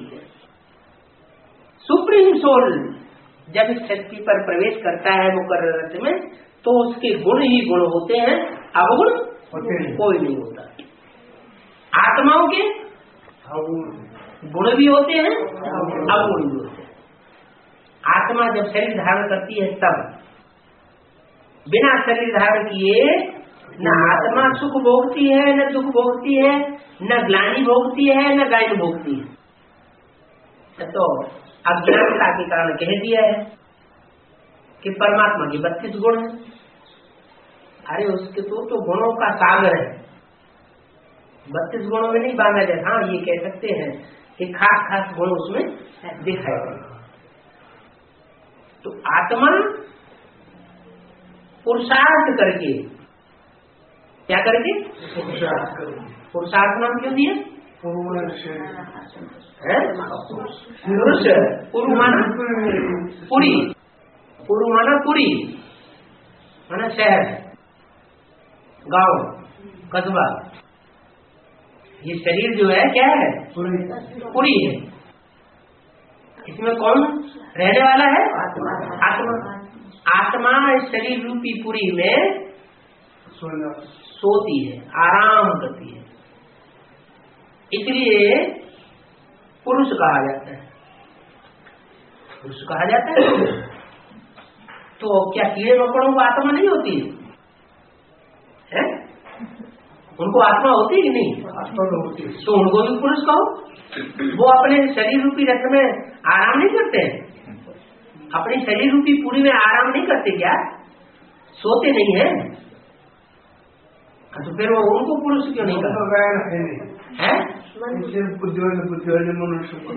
सुप्रीम सोल जब इस शक्ति पर प्रवेश करता है मुकर्रर रथ में तो उसके गुण ही गुण होते हैं, अवगुण कोई नहीं होता। आत्माओं के गुण भी होते हैं, अवगुण भी होते हैं। आत्मा जब शरीर धारण करती है तब बिना शरीर धारण किए न आत्मा सुख भोगती है, न दुख भोगती है, न ग्लानि भोगती है, न गायन भोगती है। तो अज्ञानता के कारण कह दिया है कि परमात्मा के 32 गुण है। अरे उसके तो गुणों का सागर है, 32 गुणों में नहीं बांधा जाए। हाँ ये कह सकते हैं कि खास खास गुण उसमें दिखाई दे। तो आत्मा पुरुषार्थ करके, क्या करके? पुरुषार्थ नाम क्यों दिया? पुरुष पुरु माना पुरी, पुरु माना पुरी माना शहर, गांव, कस्बा। ये शरीर जो है क्या है? पुरी है। इसमें कौन रहने वाला है? आत्मा। आत्मा इस शरीर रूपी पुरी में सोती है, आराम करती है, इसलिए पुरुष कहा जाता है। पुरुष कहा जाता है। तो क्या कीड़े मकोड़ों को आत्मा नहीं होती है? उनको आत्मा होती कि नहीं? आत्मा तो होती है। तो उनको भी पुरुष कहो। वो अपने शरीर रूपी रथ में आराम नहीं करते हैं? अपनी शरीर रूपी पूरी में आराम नहीं करते क्या? सोते नहीं है? तो फिर वो उनको पुरुष क्यों नहीं करते हैं? मनुष्य को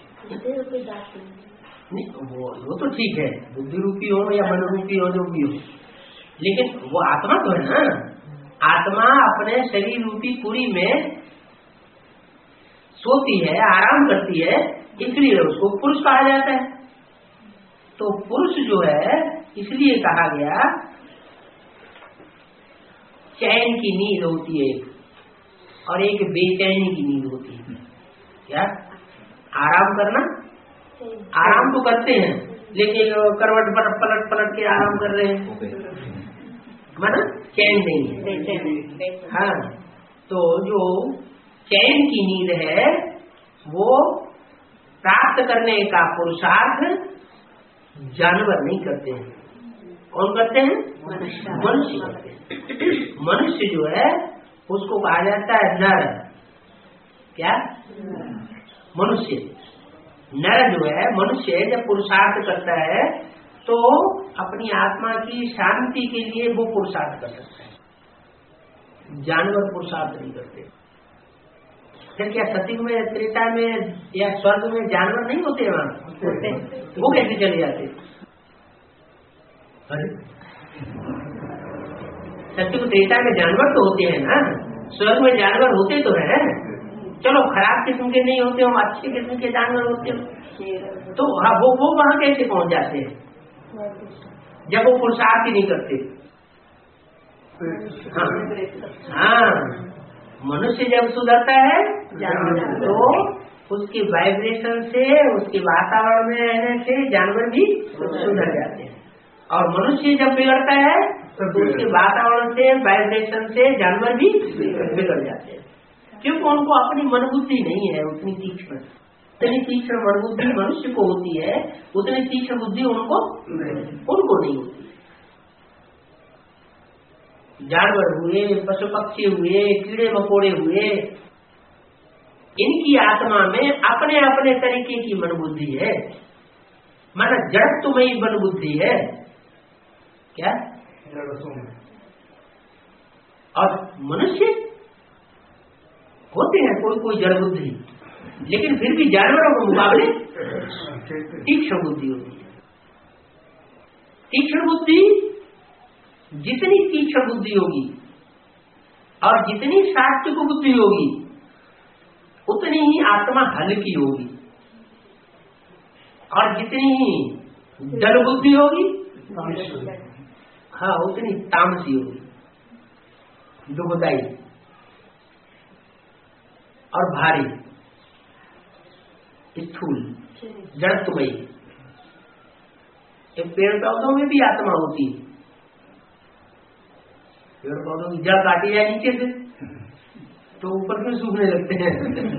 नहीं, वो तो ठीक है, बुद्धि रूपी हो या मन रूपी हो, जो भी हो, लेकिन वो आत्मा तो है ना। आत्मा अपने शरीर रूपी पूरी में सोती है, आराम करती है, इसलिए उसको पुरुष कहा जाता है। तो पुरुष जो है इसलिए कहा गया चैन की नींद होती है और एक बेचैनी की नींद होती है। क्या आराम करना, आराम तो करते हैं लेकिन करवट पर पलट पलट के आराम कर रहे हैं, माना चैन नहीं है। हाँ, तो जो चैन की नींद है वो प्राप्त करने का पुरुषार्थ जानवर नहीं करते हैं। कौन करते हैं? मनुष्य। मनुष्य जो है उसको कहा जाता है नर। क्या? मनुष्य। नर जो है मनुष्य जब पुरुषार्थ करता है तो अपनी आत्मा की शांति के लिए वो पुरुषार्थ कर सकता है, जानवर पुरुषार्थ नहीं करते। फिर क्या सतयुग में, त्रेता में या स्वर्ग में जानवर नहीं होते वहाँ? वो कैसे चले जाते? सतयुग त्रेता में जानवर तो होते हैं ना, स्वर्ग में जानवर होते तो है। चलो खराब किस्म के नहीं होते हो, अच्छे किस्म के जानवर होते हो, तो हाँ वो वहाँ कैसे पहुँच जाते हैं जब वो पुरुषार्थ ही नहीं करते? हाँ, मनुष्य जब सुधरता है तो उसके वाइब्रेशन से, उसके वातावरण में रहने से जानवर भी सुधर जाते हैं, और मनुष्य जब बिगड़ता है तो उसके वातावरण से, वाइब्रेशन से जानवर भी बिगड़ जाते हैं, क्योंकि उनको अपनी मन बुद्धि नहीं है उतनी तीक्ष्ण। जितनी तीक्ष्ण मन बुद्धि मनुष्य को होती है उतनी तीक्ष्ण बुद्धि उनको नहीं होती। जानवर हुए, पशु पक्षी हुए, कीड़े मकोड़े हुए, इनकी आत्मा में अपने अपने तरीके की मन बुद्धि है, माना जड़त्वमयी मन बुद्धि है। क्या? और मनुष्य होते हैं कोई जड़ बुद्धि, लेकिन फिर भी जानवरों के मुकाबले तीक्ष्ण बुद्धि होती है। तीक्ष्ण बुद्धि, जितनी तीक्ष्ण बुद्धि होगी और जितनी सात्विक बुद्धि होगी उतनी ही आत्मा हल्की होगी, और जितनी ही जड़ बुद्धि होगी हाँ उतनी तामसी होगी, दुखदायी और भारी, स्थूल, जड़त्वमयी। पेड़ पौधों में भी आत्मा होती है, पेड़ पौधों की जड़ काटी जाए नीचे से तो ऊपर में सूखने लगते हैं,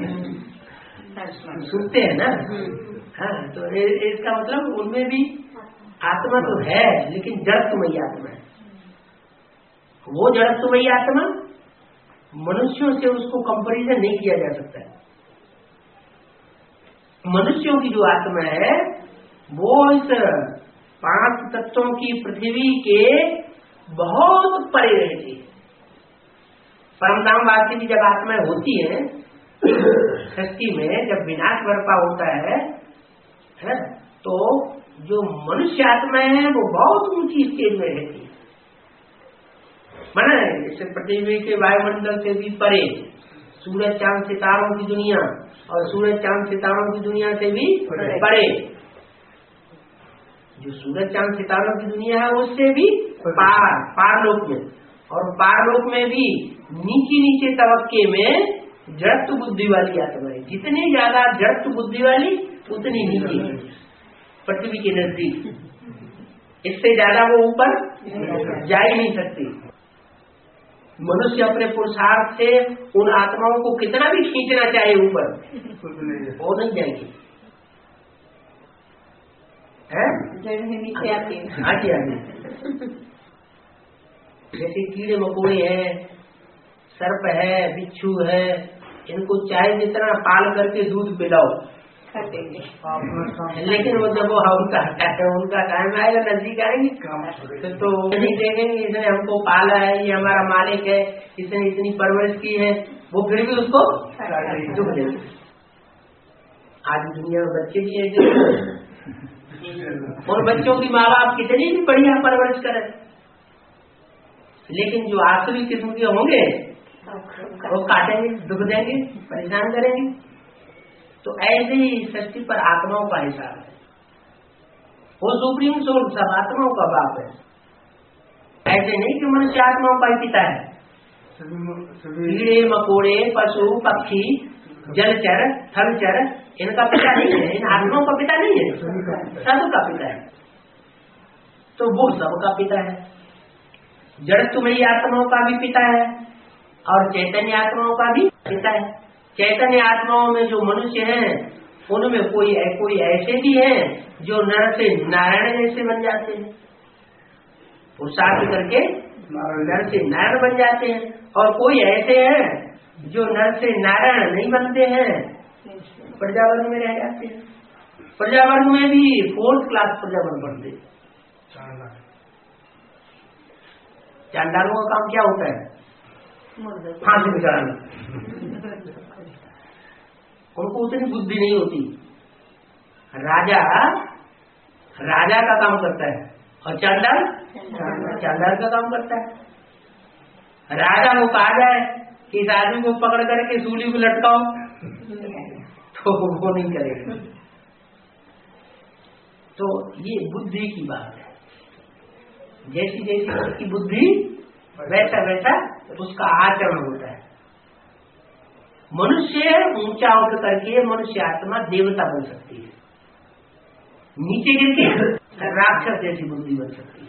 सूखते हैं ना। हाँ, तो इसका मतलब उनमें भी आत्मा तो है, लेकिन जड़त्वमयी आत्मा है। वो जड़त्वमयी आत्मा मनुष्यों से उसको कंपैरिजन नहीं किया जा सकता है। मनुष्यों की जो आत्मा है वो इस 5 तत्वों की पृथ्वी के बहुत परे रहती है। परमधामवासी की जब आत्मा होती है सृष्टि में, जब विनाश बर्पा होता है तो जो मनुष्य आत्मा है वो बहुत ऊंची स्टेज में रहती है, माना जैसे पृथ्वी के वायुमंडल से भी परे, सूरज चांद सितारों की दुनिया और सूरज चांद सितारों की दुनिया से भी परे। जो सूरज चांद सितारों की दुनिया है उससे भी पारलोक में, और पारलोक में भी नीचे तबक्के में जड़त्व बुद्धि वाली आत्मा है। जितनी ज्यादा जड़त्व बुद्धि वाली उतनी नीचे पृथ्वी के नजदीक, इससे ज्यादा वो ऊपर जा ही नहीं सकती। मनुष्य अपने पुरुषार्थ से उन आत्माओं को कितना भी खींचना चाहे ऊपर, वो नहीं जाएगी। नीचे आती है। आगे जैसे कीड़े मकोड़े हैं, सर्प है, बिच्छू है, इनको चाहे जितना पाल करके दूध पिलाओ लेकिन वो जब वो उनका टाइम आएगा, नजदीक आएंगे तो नहीं देखेंगे इसने हमको पाला है, ये हमारा मालिक है, इसने इतनी परवरिश की है, वो फिर भी उसको दुख देंगे। आज दुनिया में बच्चे भी है और बच्चों की माँ बाप कितनी भी बढ़िया परवरिश करें, लेकिन जो आसुरी किस्म के होंगे वो काटेंगे, दुख देंगे, परेशान करेंगे। तो ऐसे ही सृष्टि पर आत्माओं का हिसाब है। वो सुप्रीम सोल सब आत्माओं का बाप है। ऐसे नहीं कि मनुष्य आत्माओं का ही पिता है, कीड़े मकोड़े पशु पक्षी जलचर थलचर इनका पिता नहीं है, इन आत्माओं का पिता नहीं है, सबका पिता है। तो वो सबका पिता है। जड़त्वमयी आत्माओं का भी पिता है और चैतन्य आत्माओं का भी पिता है। चैतन्य आत्माओं में जो मनुष्य हैं उनमें कोई ऐसे भी हैं जो नर से नारायण जैसे बन जाते हैं, पुरुषार्थ करके नर से नारायण बन जाते हैं, और कोई ऐसे हैं जो नर से नारायण नहीं बनते हैं, प्रजावर्ग में रह जाते हैं। प्रजावर्ग में भी 4th क्लास प्रजावर्ग बनते हैं। चांडालों का काम क्या होता है? फांसी में चढ़ाना। उनको उतनी बुद्धि नहीं होती। राजा का काम करता है और चांडाल का काम करता है। राजा को कहा जाए कि इस आदमी को पकड़ करके सूली को लटकाओ तो वो नहीं करेगा। तो ये बुद्धि की बात है। जैसी जैसी उसकी बुद्धि वैसा वैसा उसका आचरण होता है। मनुष्य ऊंचा उठ करके मनुष्य आत्मा देवता बन सकती है, नीचे गिर के राक्षस जैसी बुद्धि बन सकती है।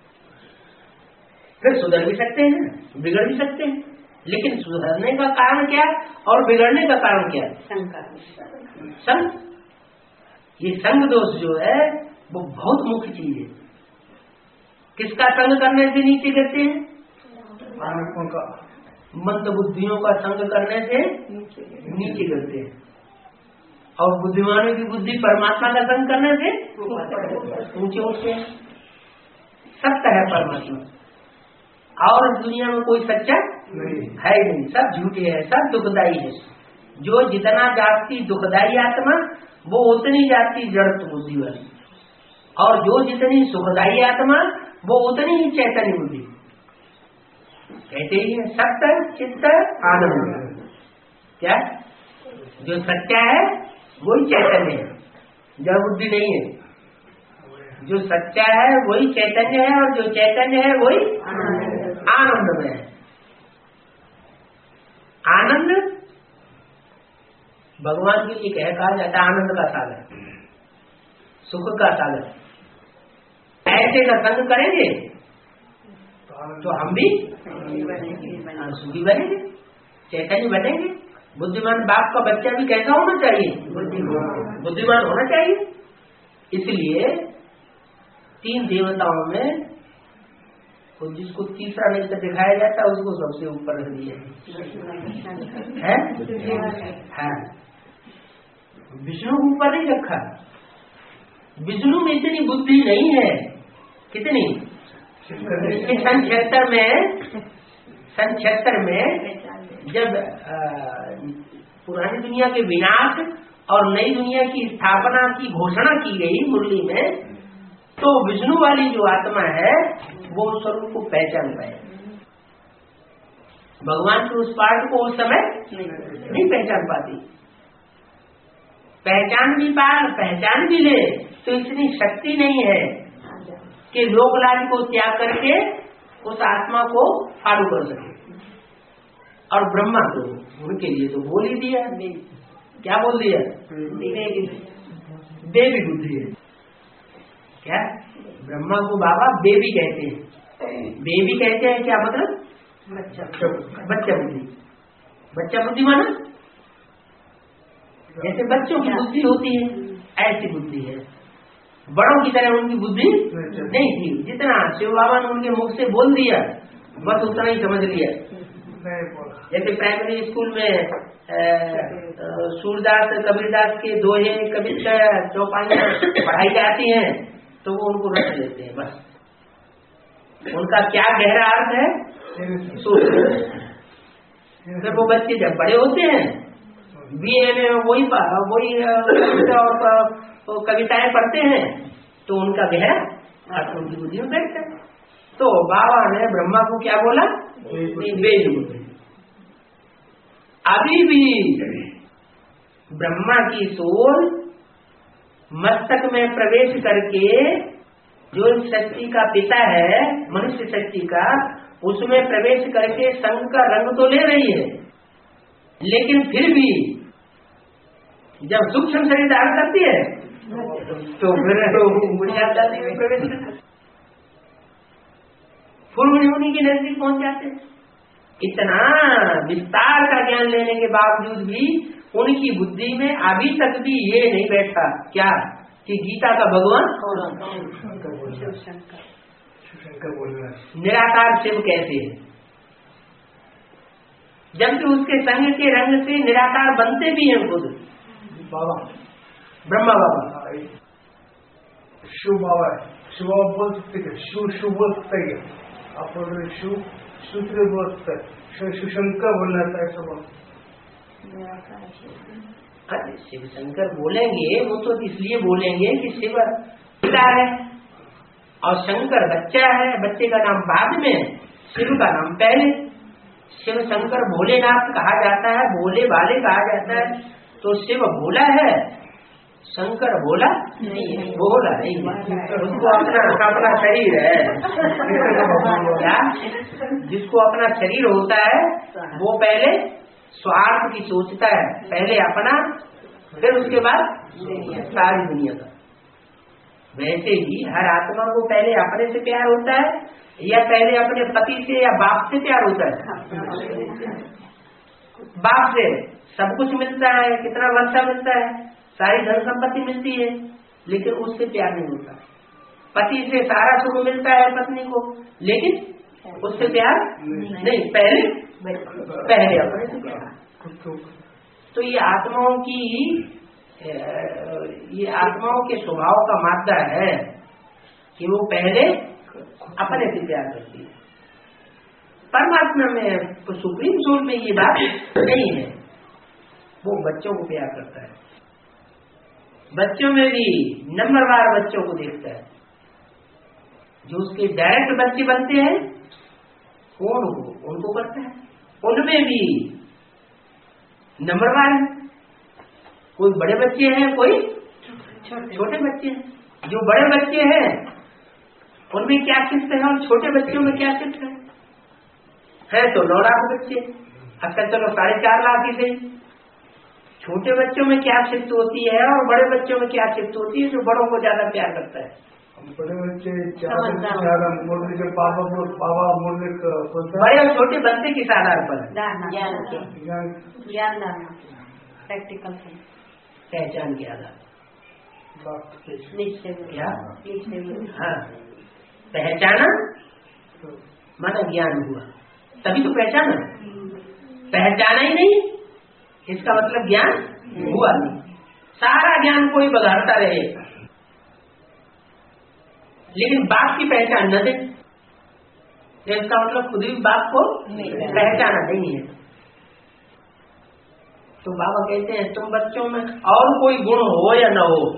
फिर सुधर भी सकते हैं, बिगड़ भी सकते हैं, लेकिन सुधरने का कारण क्या और बिगड़ने का कारण क्या? संग। ये संग दोष जो है वो बहुत मुख्य चीज है। किसका संग करने से नीचे गिरते हैं? मंद बुद्धियों का संग करने से नीचे गिरते हैं, और बुद्धिमानों की बुद्धि परमात्मा का संग करने से ऊंचे उठते हैं। सत्य है परमात्मा, और इस दुनिया में कोई सच्चा है नहीं, सब झूठे है, सब दुखदाई है। जो जितना जाती दुखदाई आत्मा वो उतनी जाती जड़त्व बुद्धि वाली, और जो जितनी सुखदाई आत्मा वो उतनी ही चैतन्य बुद्धि। कहते ही है सत्य चित्त आनंद। क्या? जो सच्चा है वही चैतन्य है, जड़ बुद्धि नहीं है। जो सच्चा है वही चैतन्य है, और जो चैतन्य है वही आनंद में है। आनंद भगवान के लिए कहा जाता है आनंद का सागर, सुख का सागर। ऐसे का संग करेंगे तो हम भी सुखी बनेंगे, चैतन्य बनेंगे। बुद्धिमान बाप का बच्चा भी कैसा होना चाहिए? बुद्धिमान होना चाहिए। इसलिए 3 देवताओं में जिसको तीसरा नेत्र दिखाया जाता है उसको सबसे ऊपर रख दिया है। विष्णु को ऊपर नहीं रखा। विष्णु में इतनी बुद्धि नहीं है। कितनी? सन 76 में जब पुरानी दुनिया के विनाश और नई दुनिया की स्थापना की घोषणा की गई मुरली में, तो विष्णु वाली जो आत्मा है वो स्वरूप को पहचान पाए। भगवान के उस पार्ट को उस समय नहीं पहचान पाती। पहचान भी ले तो इतनी शक्ति नहीं है कि लोकलाज को त्याग करके उस आत्मा को फाड़ू कर सके। और ब्रह्मा तो उनके लिए तो बोल ही दिया, क्या बोल दिया? देवी बुद्धि है। क्या? ब्रह्मा को बाबा बेबी कहते हैं। बेबी कहते हैं क्या मतलब? बच्चा बुद्धि। बच्चा बुद्धि माना जैसे बच्चों की बुद्धि होती है, ऐसी बुद्धि है। बड़ों की तरह उनकी बुद्धि नहीं थी। जितना शिव बाबा ने उनके मुख से बोल दिया बस उतना ही समझ लिया। जैसे प्राइमरी स्कूल में सूरदास कबीरदास के दोहे कविता चौपाइयाँ पढ़ाई जाती हैं तो वो उनको रट लेते हैं। बस उनका क्या गहरा अर्थ है जब वो बच्चे जब बड़े होते हैं बीए में वही कविताएं पढ़ते हैं तो उनका गहरा अर्थ उनकी बुद्धि में बैठता है। तो बाबा ने ब्रह्मा को क्या बोला? बेबी। अभी भी ब्रह्मा की सोल मस्तक में प्रवेश करके जो शक्ति का पिता है, मनुष्य शक्ति का, उसमें प्रवेश करके संग का रंग तो ले रही है, लेकिन फिर भी जब सूक्ष्म शरीर धारण करती है तो फिर बुनियाद जाति में प्रवेश करती है, पूर्व मुनि के नजदीक पहुंच जाते हैं। इतना विस्तार का ज्ञान लेने के बावजूद भी उनकी बुद्धि में अभी तक भी ये नहीं बैठा क्या कि गीता का भगवान निराकार शिव कैसे है, जबकि उसके संग के रंग से निराकार बनते भी हैं खुद बाबा, ब्रह्मा बाबा। शिव बाबा है, शिव बाबा बोल सकते हैं, शिव बोल सकते हैं, आप बोल रहे शिव सूत्र बोल सकते हैं, शिवशंकर बोलना था ऐसा बोल। शिव शंकर बोलेंगे वो तो इसलिए बोलेंगे कि शिव पिता है और शंकर बच्चा है, बच्चे का नाम बाद में, शिव का नाम पहले। शिव शंकर भोलेनाथ कहा जाता है, भोले वाले कहा जाता है, तो शिव भोला है, शंकर भोला भोला नहीं, उसको अपना शरीर है क्या, जिसको अपना शरीर होता है वो पहले स्वार्थ की सोचता है, पहले अपना फिर उसके बाद सारी दुनिया का। वैसे ही हर आत्मा को पहले अपने से प्यार होता है या पहले अपने पति से या बाप से प्यार होता है। बाप से सब कुछ मिलता है, कितना वर्षा मिलता है, सारी धन संपत्ति मिलती है, लेकिन उससे प्यार नहीं होता। पति से सारा सुख मिलता है पत्नी को, लेकिन उससे प्यार नहीं, पहले अपने से प्यार। तो ये आत्माओं के स्वभाव का मादा है कि वो पहले अपने से प्यार करती है। परमात्मा में तो सुप्रीम सोल में ये बात नहीं है, वो बच्चों को प्यार करता है, बच्चों में भी नंबरवार बच्चों को देखता है। जो उसके डायरेक्ट बच्चे बनते हैं कौन उनको करता है, उनमें भी नंबरवार है, कोई बड़े बच्चे हैं कोई छोटे बच्चे हैं। जो बड़े बच्चे हैं उनमें क्या शिफ्ट है और छोटे बच्चों में क्या शिफ्ट है तो 9 लाख बच्चे, अच्छा चलो 4.5 लाख ही सही। छोटे बच्चों में क्या शिफ्ट होती है और बड़े बच्चों में क्या शिफ्ट होती है, जो बड़ों को ज्यादा प्यार करता है। बड़े बच्चे ज्यादा मुरली के पापा मुरली बड़े और छोटे बनते किस आधार पर, प्रैक्टिकल पहचान के आधार। क्या हाँ, पहचाना माना ज्ञान हुआ, तभी तो पहचाना। पहचाना ही नहीं इसका मतलब ज्ञान हुआ नहीं। सारा ज्ञान कोई बघाड़ता रहे लेकिन बाप की पहचान न दे, इसका मतलब खुद भी बाप को पहचाना नहीं है। तो बाबा कहते हैं तुम बच्चों में और कोई गुण हो या न हो,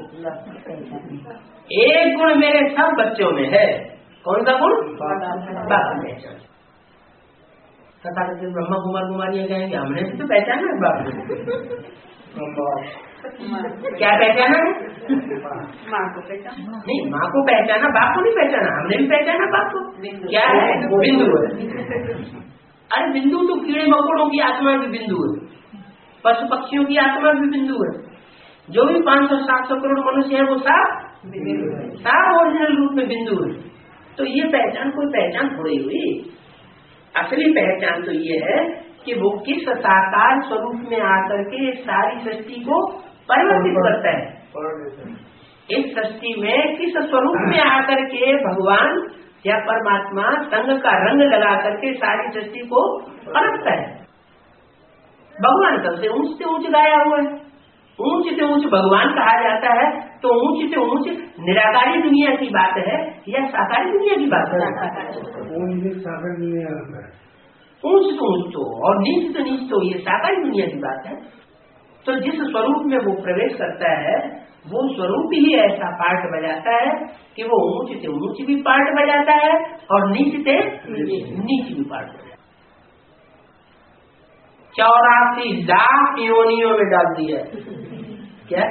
एक गुण मेरे सब बच्चों में है। कौन सा गुण? बाप की पहचान। तथा ब्रह्मा कुमार कुमारियां कहेंगे हमने भी तो पहचाना है बाप को। क्या पहचाना है? माँ को पहचाना नहीं, माँ को पहचाना, बाप को नहीं पहचाना। हमने भी पहचाना बाप को। क्या है? बिंदु है। अरे बिंदु तो कीड़े मकोड़ों की आत्मा भी बिंदु है, पशु पक्षियों की आत्मा भी बिंदु है, जो भी 500-700 करोड़ मनुष्य है वो सब ओरिजिनल रूप में बिंदु है। तो ये पहचान कोई पहचान थोड़ी हुई। असली पहचान तो ये है कि वो किस साकार स्वरूप में आकर के सारी सृष्टि को परिवर्तित करता है। इस सृष्टि में किस स्वरूप में आकर के भगवान या परमात्मा संग का रंग लगा करके सारी सृष्टि को पलटता है। भगवान सबसे ऊंच से ऊंच गाया हुआ है, ऊंच से ऊंच भगवान कहा जाता है। तो ऊंच से ऊंच निराकारी दुनिया की बात है या साकारी दुनिया की बात है? ऊंच तो ऊंच तो और नीच तो नीच तो ये साकारी दुनिया की बात है। तो जिस स्वरूप में वो प्रवेश करता है वो स्वरूप ही ऐसा पार्ट बजाता है कि वो ऊंच से ऊंच भी पार्ट बजाता है और नीच से नीच भी पार्ट बजाता है। 84 लाख योनियों में डाल दिया। क्या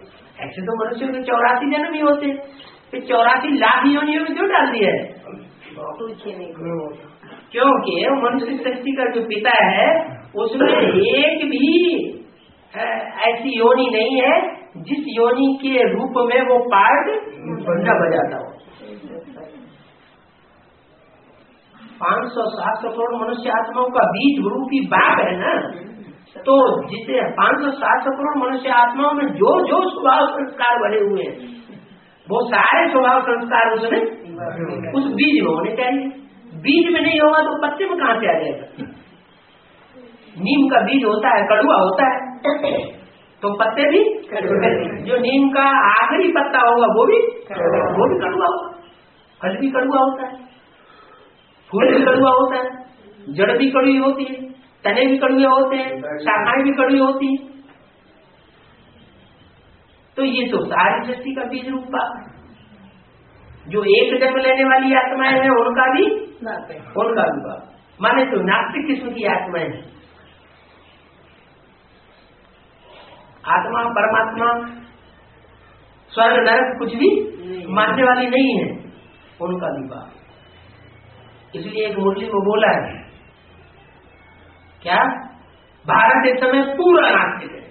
ऐसे तो मनुष्य के 84 जन्म ही होते, फिर 84 लाख योनियों में क्यों डाल दिया है? क्योंकि मनुष्य शक्ति का जो पिता है उसमें एक भी ऐसी योनि नहीं है जिस योनि के रूप में वो पार्ट न बजाता हो। 500-700 करोड़ मनुष्य आत्माओं का बीज रूपी बाप है ना, तो जिसे 500-700 करोड़ मनुष्य आत्माओं में जो जो स्वभाव संस्कार भरे हुए हैं वो सारे स्वभाव संस्कार उसमें उस बीज में होने चाहिए। बीज में नहीं होगा तो पत्ते में कहां से आ जाएगा? नीम का बीज होता है, कड़वा होता है, तो पत्ते भी जो नीम का आखिरी पत्ता होगा वो भी कड़वा होगा, फल भी कड़वा होता है, फूल भी कड़वा होता है, जड़ भी कड़वी होती है, तने भी कड़वे होते हैं, शाखाएं भी कड़वी होती है। तो ये तो सारी सृष्टि का बीज रूप बाप है। जो एक जन्म लेने वाली आत्माएं हैं उनका भी बाप, माने तो नास्तिक किस्म की आत्माएं हैं। आत्मा परमात्मा स्वर्ग नरक कुछ भी मानने वाली नहीं है, उनका भी बाप। इसलिए एक मुरली में बोला है क्या, भारत इस समय पूरा नास्तिक है।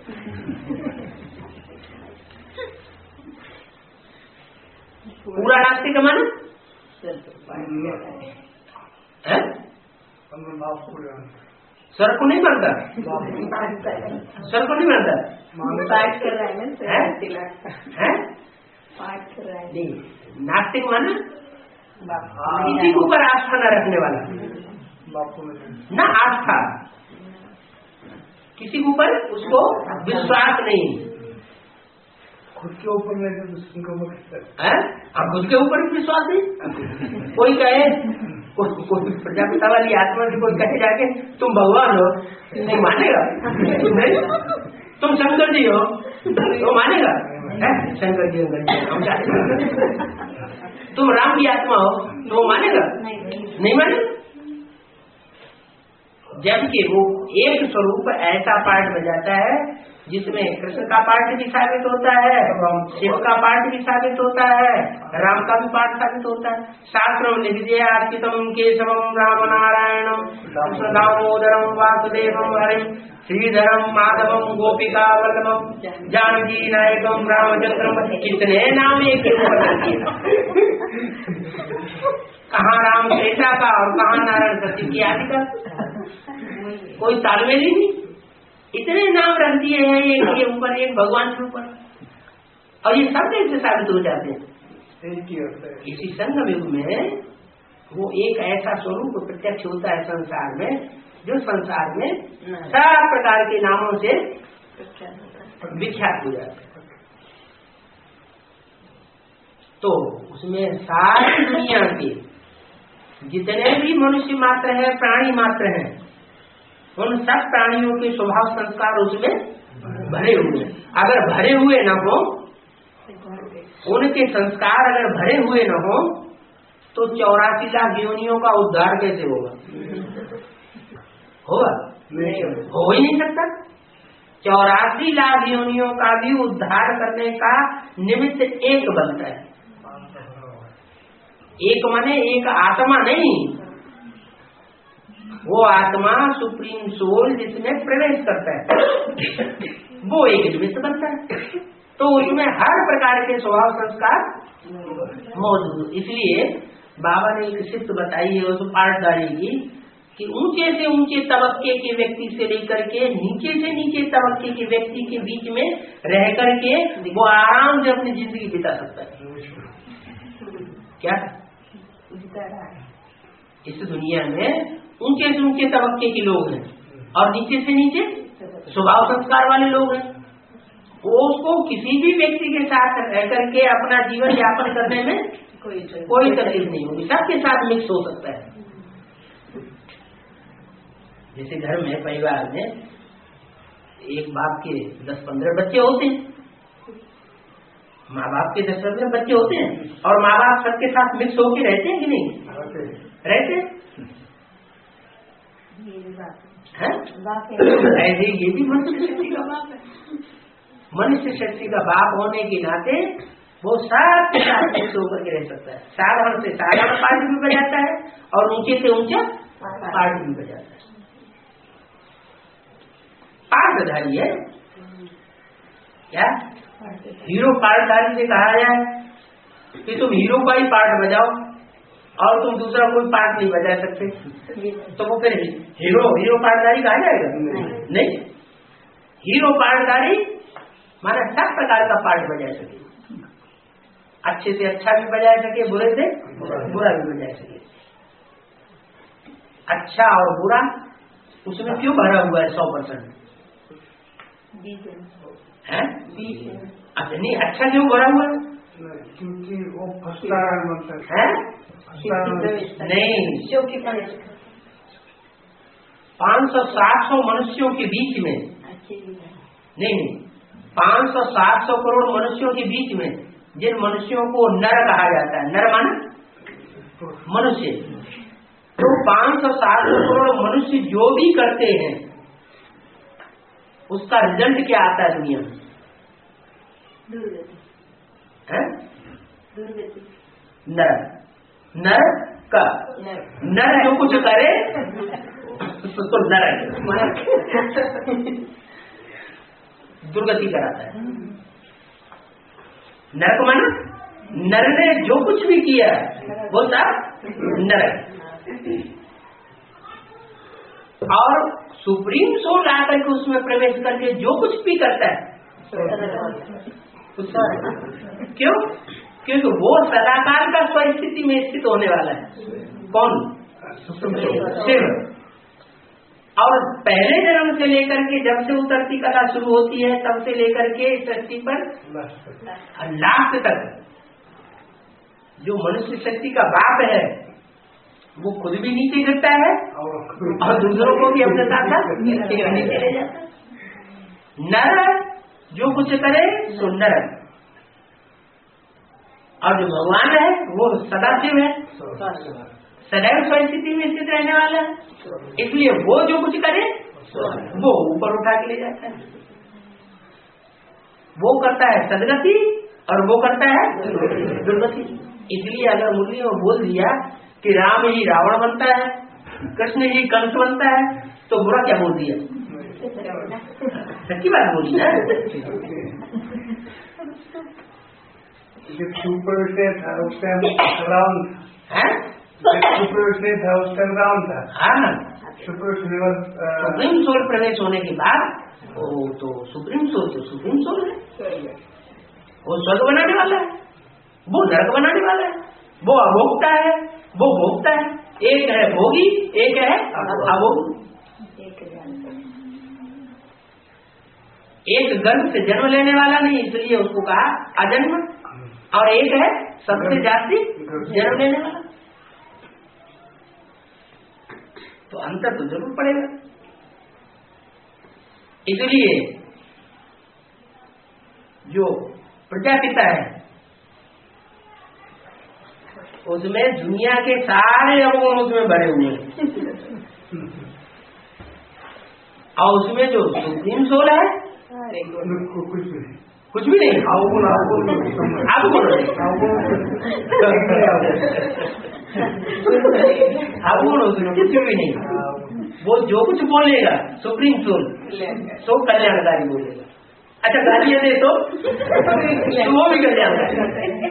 पूरा नास्तिक है माना सर को नहीं मानता, सर को नहीं मानता, नास्तिक माना किसी के ऊपर आस्था न रखने वाला, ना आस्था, किसी के ऊपर उसको विश्वास नहीं, खुद के ऊपर नहीं तो दूसरे के ऊपर है, अब खुद के ऊपर विश्वास नहीं। कोई कहे कोई प्रजापिता वाली आत्मा की कोई कहे जाके तुम भगवान हो, नहीं मानेगा, नहीं तुम शंकर जी हो तो मानेगा, शंकर जी हम तुम राम की आत्मा हो तो मानेगा, नहीं मानेगा। जबकि वो एक स्वरूप ऐसा पाठ बजाता है जिसमें कृष्ण का पाठ भी साबित होता है, शिव का पाठ भी साबित होता है, राम का भी पाठ साबित होता है। शास्त्रम निविजय अर्पितम केशवम राम नारायणम दामोदरम वासुदेवम हरिम श्रीधरम माधवम गोपिका वल्लभम जानकी नायकम रामचंद्रम। कितने नाम एक कहाँ राम सीता का और कहाँ नारायण सत्य की आदि का, कोई तालमेल ही नहीं। इतने नाम रख दिए हैं एक के ऊपर एक, भगवान के ऊपर, और ये सब कैसे साबित हो जाते हैं। इसी संगम युग में वो एक ऐसा स्वरूप प्रत्यक्ष होता है संसार में, जो संसार में सब प्रकार के नामों से विख्यात हो जाता है। तो उसमें सारी दुनिया के जितने भी मनुष्य मात्र है, प्राणी मात्र है, उन सब प्राणियों के स्वभाव संस्कार उसमें भरे हुए हैं। अगर भरे हुए न हो, उनके संस्कार अगर भरे हुए न हो तो 84 लाख योनियों का उद्धार कैसे होगा? होगा? हो ही नहीं सकता। 84 लाख योनियों का भी उद्धार करने का निमित्त एक बनता है। एक माने एक आत्मा नहीं, वो आत्मा सुप्रीम सोल जिसमें प्रवेश करता है वो एक निमित्त बनता है। तो उसमें हर प्रकार के स्वभाव संस्कार मौजूद। इसलिए बाबा ने एक शिफ्ट बताई है उस पाठदारी की कि ऊंचे से ऊंचे तबके के व्यक्ति से लेकर के नीचे से नीचे तबके के व्यक्ति के बीच में रह करके वो आराम से अपनी जिंदगी बिता सकता है। क्या इस दुनिया में ऊंचे से ऊंचे तबके के लोग हैं और नीचे से नीचे स्वभाव संस्कार वाले लोग हैं। वो उसको किसी भी व्यक्ति के साथ रह करके अपना जीवन यापन करने में कोई तकलीफ नहीं होगी, सबके साथ मिक्स हो सकता है। जैसे घर में परिवार में एक बाप के 10-15 बच्चे होते हैं, माँ बाप के 10-15 बच्चे होते हैं, और माँ बाप सबके साथ मिक्स होके रहते हैं कि नहीं रहते? ऐसे ये भी मनुष्य शक्ति का बाप है। मनुष्य शक्ति का बाप होने के नाते वो सबके साथ मुक्त होकर के रह सकता है। साधारण से साधारण पार्ट भी बजाता है और ऊंचे से ऊंचा पार्ट भी बजाता है। पार्टधारी है क्या? हीरो पार्टधारी से कहा जाए कि तुम हीरो का ही पार्ट बजाओ और तुम दूसरा कोई पार्ट नहीं बजा सकते, तो वो फिर हीरो पार्टधारी कहा जाएगा? नहीं। हीरो पार्टधारी माना सब प्रकार का पार्ट बजा सके, अच्छे से अच्छा भी बजा सके, बुरे से बुरा भी बजा सके। अच्छा और बुरा उसमें क्यों भरा हुआ है 100%? है? अच्छा नहीं, अच्छा क्यों भरा हुआ है? क्योंकि वो फंसता है नहीं। 500-700 मनुष्यों के बीच में नहीं 500-700 करोड़ मनुष्यों के बीच में जिन मनुष्यों को नर कहा जाता है, नर माना मनुष्य, तो 500-700 करोड़ मनुष्य जो भी करते हैं उसका रिजल्ट क्या आता है दुनिया में? नर नर का नर जो कुछ करे तो नर दुर्गति कराता है। नरक माना नर ने जो कुछ भी किया वो सब नरक। और सुप्रीम सोल आकर के उसमें प्रवेश करके जो कुछ भी करता है क्यों? क्योंकि वो सदाकाल का स्वस्थिति में स्थित होने वाला है। कौन? शिव। और पहले जन्म से लेकर के जब से उतरती कला शुरू होती है तब से लेकर के सृष्टि पर लास्ट तक जो मनुष्य शक्ति का बाप है वो खुद भी नीचे गिरता है और दूसरों को भी अपने साथ नीचे ले जाता है। नर जो कुछ करे सो नर, और जो भगवान है वो सदाशिव है, सदैव स्वस्थिति में स्थित रहने वाला है, इसलिए वो जो कुछ करे वो ऊपर उठा के ले जाता है। वो करता है सदगति और वो करता है दुर्गति। इसलिए अगर मुरली में बोल दिया कि राम ही रावण बनता है, कृष्ण ही कंस बनता है, तो बुरा क्या बोल दिया? सच्ची बात बोली ना। जब सुपर था उस टाइम राउंड है, सुपर था उस टाइम राउंड था। हाँ, सुप्रीम सोल प्रवेश होने के बाद वो तो सुप्रीम सोल है। वो स्वर्ग बनाने वाला है, वो नरक बनाने वाला है, वो अभोक्ता है, वो भोक्ता है। एक है भोगी, एक है अभोगी। एक गर्भ से जन्म लेने वाला नहीं, इसलिए उसको कहा अजन्म, और एक है सबसे जाति जन्म लेने वाला। तो अंतर तो जरूर पड़ेगा। इसलिए जो प्रजापिता है उसमें दुनिया के सारे अवगुण उसमें भरे हुए हैं, और उसमें जो सुप्रीम सोल है कुछ भी नहीं। अवगुण उसमें कुछ भी नहीं। वो जो कुछ बोलेगा सुप्रीम सोल सो कल्याणकारी बोलेगा। अच्छा गालियां दे तो वो भी कल्याणकारी।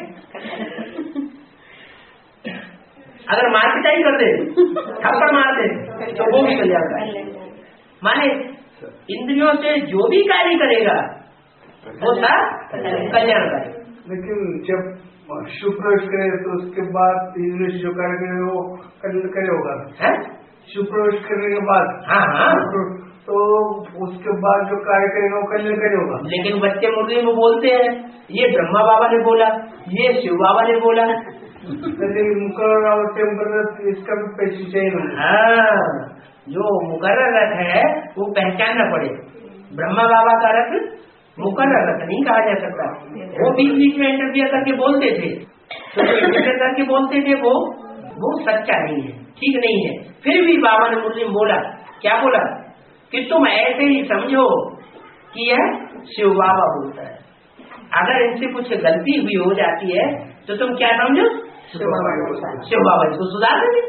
अगर मारपिटाई कर दे, थप्पड़ मार दे, तो वो भी कल्याणकारी। माने इंद्रियों से जो भी कार्य करेगा वो सब कल्याणकारी। लेकिन जब शुप्रवेश करे तो उसके बाद इंद्रिय जो कार्य करे वो कल्याणकारी होगा। शुप्रवेश करने के बाद हाँ तो उसके बाद जो कार्य करेगा वो कल्याणकारी होगा। लेकिन बच्चे मुरली में बोलते हैं ये ब्रह्मा बाबा ने बोला, ये शिव बाबा ने बोला। लेकिन मुकर्रर और टेम्परर इसका भी पैसे चाहिए। हाँ, जो मुकर्रर रथ है वो पहचानना पड़े। ब्रह्मा बाबा का रथ मुकर्रर रथ नहीं कहा जा सकता। वो बीच बीच में इंटरव्यू करके बोलते थे, तो इंटरव्यू करके बोलते थे वो सच्चा नहीं है, ठीक नहीं है। फिर भी बाबा ने मुरली में बोला, क्या बोला कि तुम ऐसे ही समझो कि यह शिव बाबा बोलता है। अगर इनसे कुछ गलती हुई हो जाती है तो तुम क्या समझो, शिव बाबा इसको सुधार देंगे।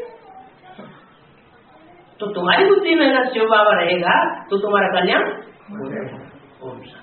तो तुम्हारी बुद्धि में अगर शिव बाबा रहेगा तो तुम्हारा कल्याण। ओम शांति।